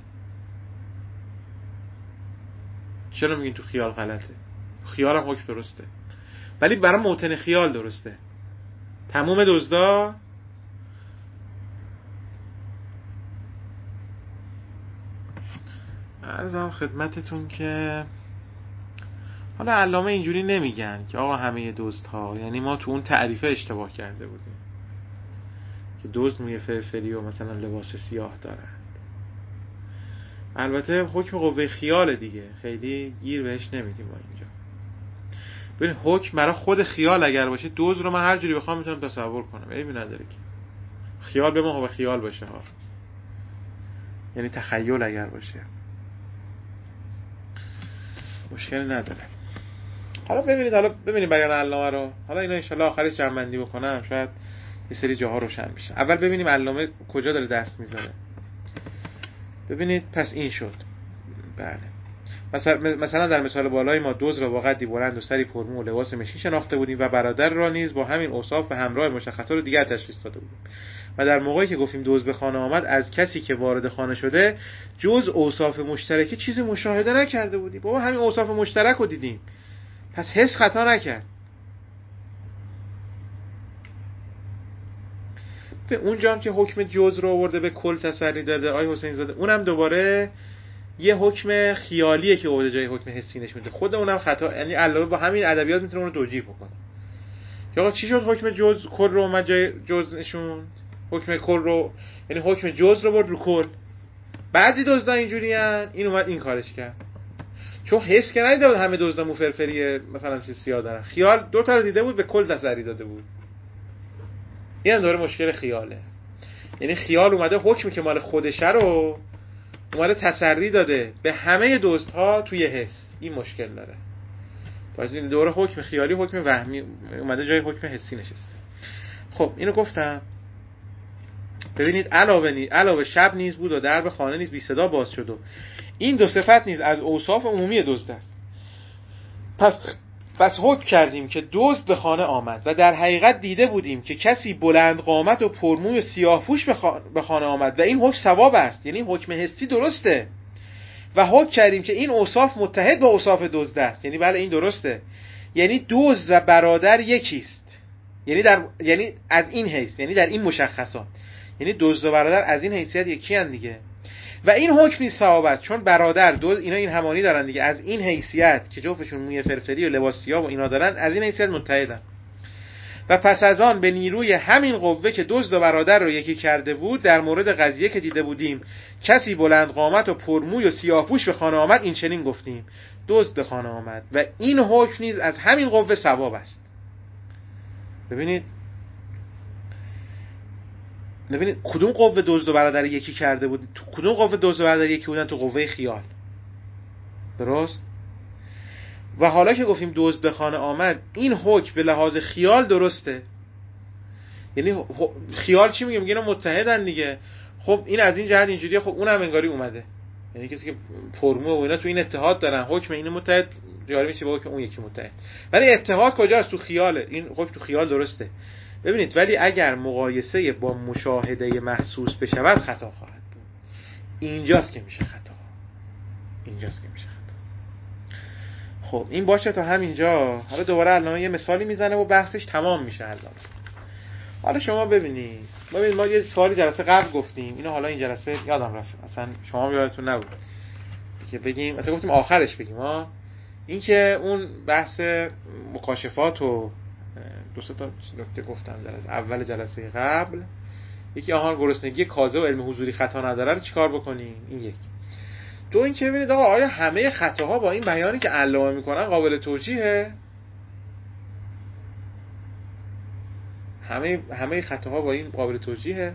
چرا میگین تو خیال غلطه؟ خیال هم حکم درسته، ولی برای موطن خیال درسته. تموم دزدا عرضم خدمتتون که حالا علامه اینجوری نمیگن که آقا همه دزدها، یعنی ما تو اون تعریفه اشتباه کرده بودیم که دزد موی فرفری و مثلا لباس سیاه دارن. البته حکم قوه خیال دیگه، خیلی گیر بهش نمیدیم ما اینجا. ببین حکم برای خود خیال اگر باشه، دزد رو من هر جوری بخوام میتونم تصور کنم، عیبی نداره که خیال به ما خیال باشه ها، یعنی تخیل اگر باشه مشکلی نداره. حالا ببینید بیان علامه رو. حالا اینا ان شاء الله آخرش جمع‌بندی بکنم شاید یه سری جاها روشن بشه. اول ببینیم علامه کجا داره دست میذاره. ببینید پس این شد. بله مثلا در مثال بالای ما دزد را با قدی بلند و سری پرمو و لباس مشکی شناخته بودیم و برادر را نیز با همین اوصاف به همراه مشخصات دیگر تشخیص داده بودیم. و در موقعی که گفتیم دزد به خانه آمد، از کسی که وارد خانه شده جز اوصاف مشترکی چیزی مشاهده نکرده بودیم. بابا همین اوصاف مشترک رو دیدیم، پس حس خطا نکرد. به اونجا هم که حکم جز رو آورده به کل تسری داده آی حسین زاده، اونم دوباره یه حکم خیالیه که آورده جای حکم حسی نشون میده. خود اونم خطا، یعنی علاوه با همین ادبیات میتونه اون رو توجیه بکنه که آقا چی شد حکم جز کل رو اومد جای جز نشوند. حکم کل رو یعنی حکم جز رو برد رو کل. بعضی دزدا اینجوریان، این اومد این کارش کرد، چون حس که ندیده بود همه دزدا موفرفری مثلا چیز سیاه دارن، خیال دو تا رو دیده بود به کل تسری داده بود. این هم دوره مشکل خیاله، یعنی خیال اومده حکمی که مال خودشه رو اومده تسری داده به همه دزدها توی حس. این مشکل داره. پس این دوره حکم خیالی حکم وهمی اومده جای حکم حسی نشسته. خب اینو گفتم. ببینید علاوه شب نیز بود و درب خانه نیز بی صدا باز شد و این دو صفت نیز از اوصاف عمومی دزد است. پس حکم کردیم که دزد به خانه آمد و در حقیقت دیده بودیم که کسی بلند قامت و پرموی و سیاه‌پوش به خانه آمد و این حکم صواب است، یعنی حکم حسی درسته. و حکم کردیم که این اوصاف متحد با اوصاف دزد است، یعنی بله این درسته، یعنی دزد و برادر یکیست، یعنی از این حیث، یعنی در این مشخصات، یعنی دزد و برادر از این حیثیت یکی ان دیگه. و این حکم نیست ثوابت، چون برادر دو اینا این همانی دارن دیگه، از این حیثیت که جفتشون موی فرفری و لباس سیاه و اینا دارن، از این حیثیت متحدن. و پس از آن به نیروی همین قوه که دزد و برادر رو یکی کرده بود، در مورد قضیه که دیده بودیم کسی بلند قامت و پرموی و سیاه‌پوش به خانه آمد، این چنین گفتیم دزد به خانه آمد و این حکم نیز از همین قوه ثواب است. ببینید کدوم قوه دزد و برادر یکی کرده بود؟ کدوم قوه دزد و برادر یکی بودن؟ تو قوه خیال. درست؟ و حالا که گفتیم دزد به خانه آمد، این حکم به لحاظ خیال درسته. یعنی خیال چی میگه؟ اینا متحدن دیگه. خب این از این جهت اینجوریه، خب اونم انگاری اومده، یعنی کسی که فرمو و اینا تو این اتحاد دارن، حکم این متحد جاری میشه با حکم اون یکی متحد. ولی اتحاد کجاست؟ تو خیاله. این حکم تو خیال درسته. ببینید ولی اگر مقایسه با مشاهده محسوس بشود خطا خواهد بود. اینجاست که میشه خطا. خب این باشه تا همینجا. حالا دوباره علامه یه مثالی میزنه و بحثش تمام میشه علامه. حالا شما ببینید ما یه سوالی جلسه قبل گفتیم، اینو حالا این جلسه یادم رفت، اصلا شما یادتون نبود که بگیم، مثلا گفتیم آخرش بگیم این که اون بحث مکاشفات و دو سه تا نکته گفتم جلسه اول جلسه قبل. یکی گرسنگی کاذب و علم حضوری خطا نداره رو چیکار بکنیم؟ این یک. دو این که ببینید آقا آیا همه خطاها با این بیانی که علامه میکنن قابل توجیهه؟ همه خطاها با این قابل توجیهه؟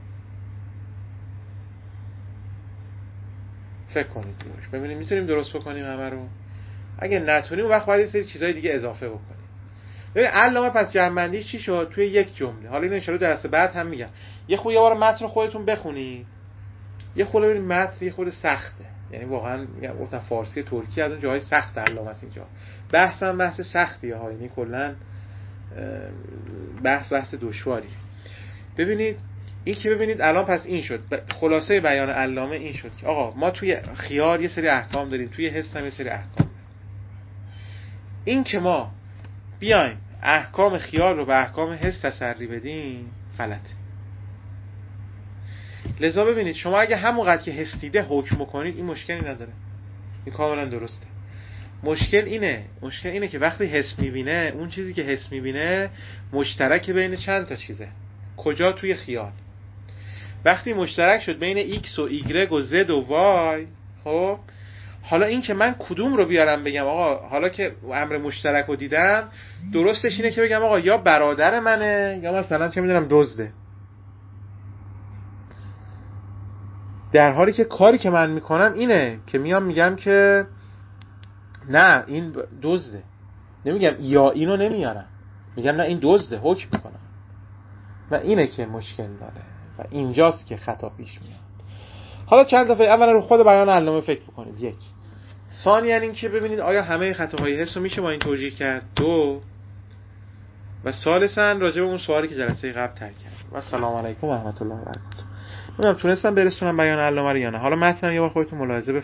فکر کنید روش ببینید میتونیم درست بکنیم همه رو. اگه نتونیم وقت باید یه سری چیزای دیگه اضافه بکنیم. ببین علامه پس جمع‌بندی چی شد توی یک جمله؟ حالا اینو ان شاءالله درس بعد هم میگم. یه بار متن خودتون بخونید. یه خورده ببینید متن یه خورده سخته. یعنی واقعا گفتم فارسی ترکی از اون جاهای سخت علامه است اینجا. بحث سختیه ها، یعنی کلا بحث دشواری. ببینید این که ببینید الان پس این شد خلاصه بیان علامه این شد که آقا ما توی خیال یه سری احکام داریم، توی حس هم یه سری احکام داریم. این که ما بیایم احکام خیال رو به احکام حس تسری بدیم غلطه. لذا ببینید شما اگه همونقدر که حس دیده حکم کنید این مشکلی نداره، این کاملا درسته. مشکل اینه که وقتی حس میبینه، اون چیزی که حس میبینه مشترک بین چند تا چیزه. کجا؟ توی خیال. وقتی مشترک شد بین X و Y و Z و Y، خب حالا این که من کدوم رو بیارم بگم آقا حالا که امر مشترک رو دیدم، درستش اینه که بگم آقا یا برادر منه یا مثلا چه میدونم دزده، در حالی که کاری که من میکنم اینه که میگم که نه این دزده، نمیگم یا اینو نمیارم، میگم نه این دزده، حکم میکنم. و اینه که مشکل داره و اینجاست که خطا پیش میاد. حالا چند دفعه اولا رو خود بیان علامه فکر بکنید. یک. ثانیاً این که ببینید آیا همه خطاهای حس رو میشه با این توجیه کرد؟ دو. و ثالثاً راجع به اون سوالی که جلسه قبل ترک کردم. و السلام علیکم و رحمت الله و برکاته. نمیدونم تونستم برسونم بیان علامه رو یا نه. حالا متن یه بار خودتون ملاحظه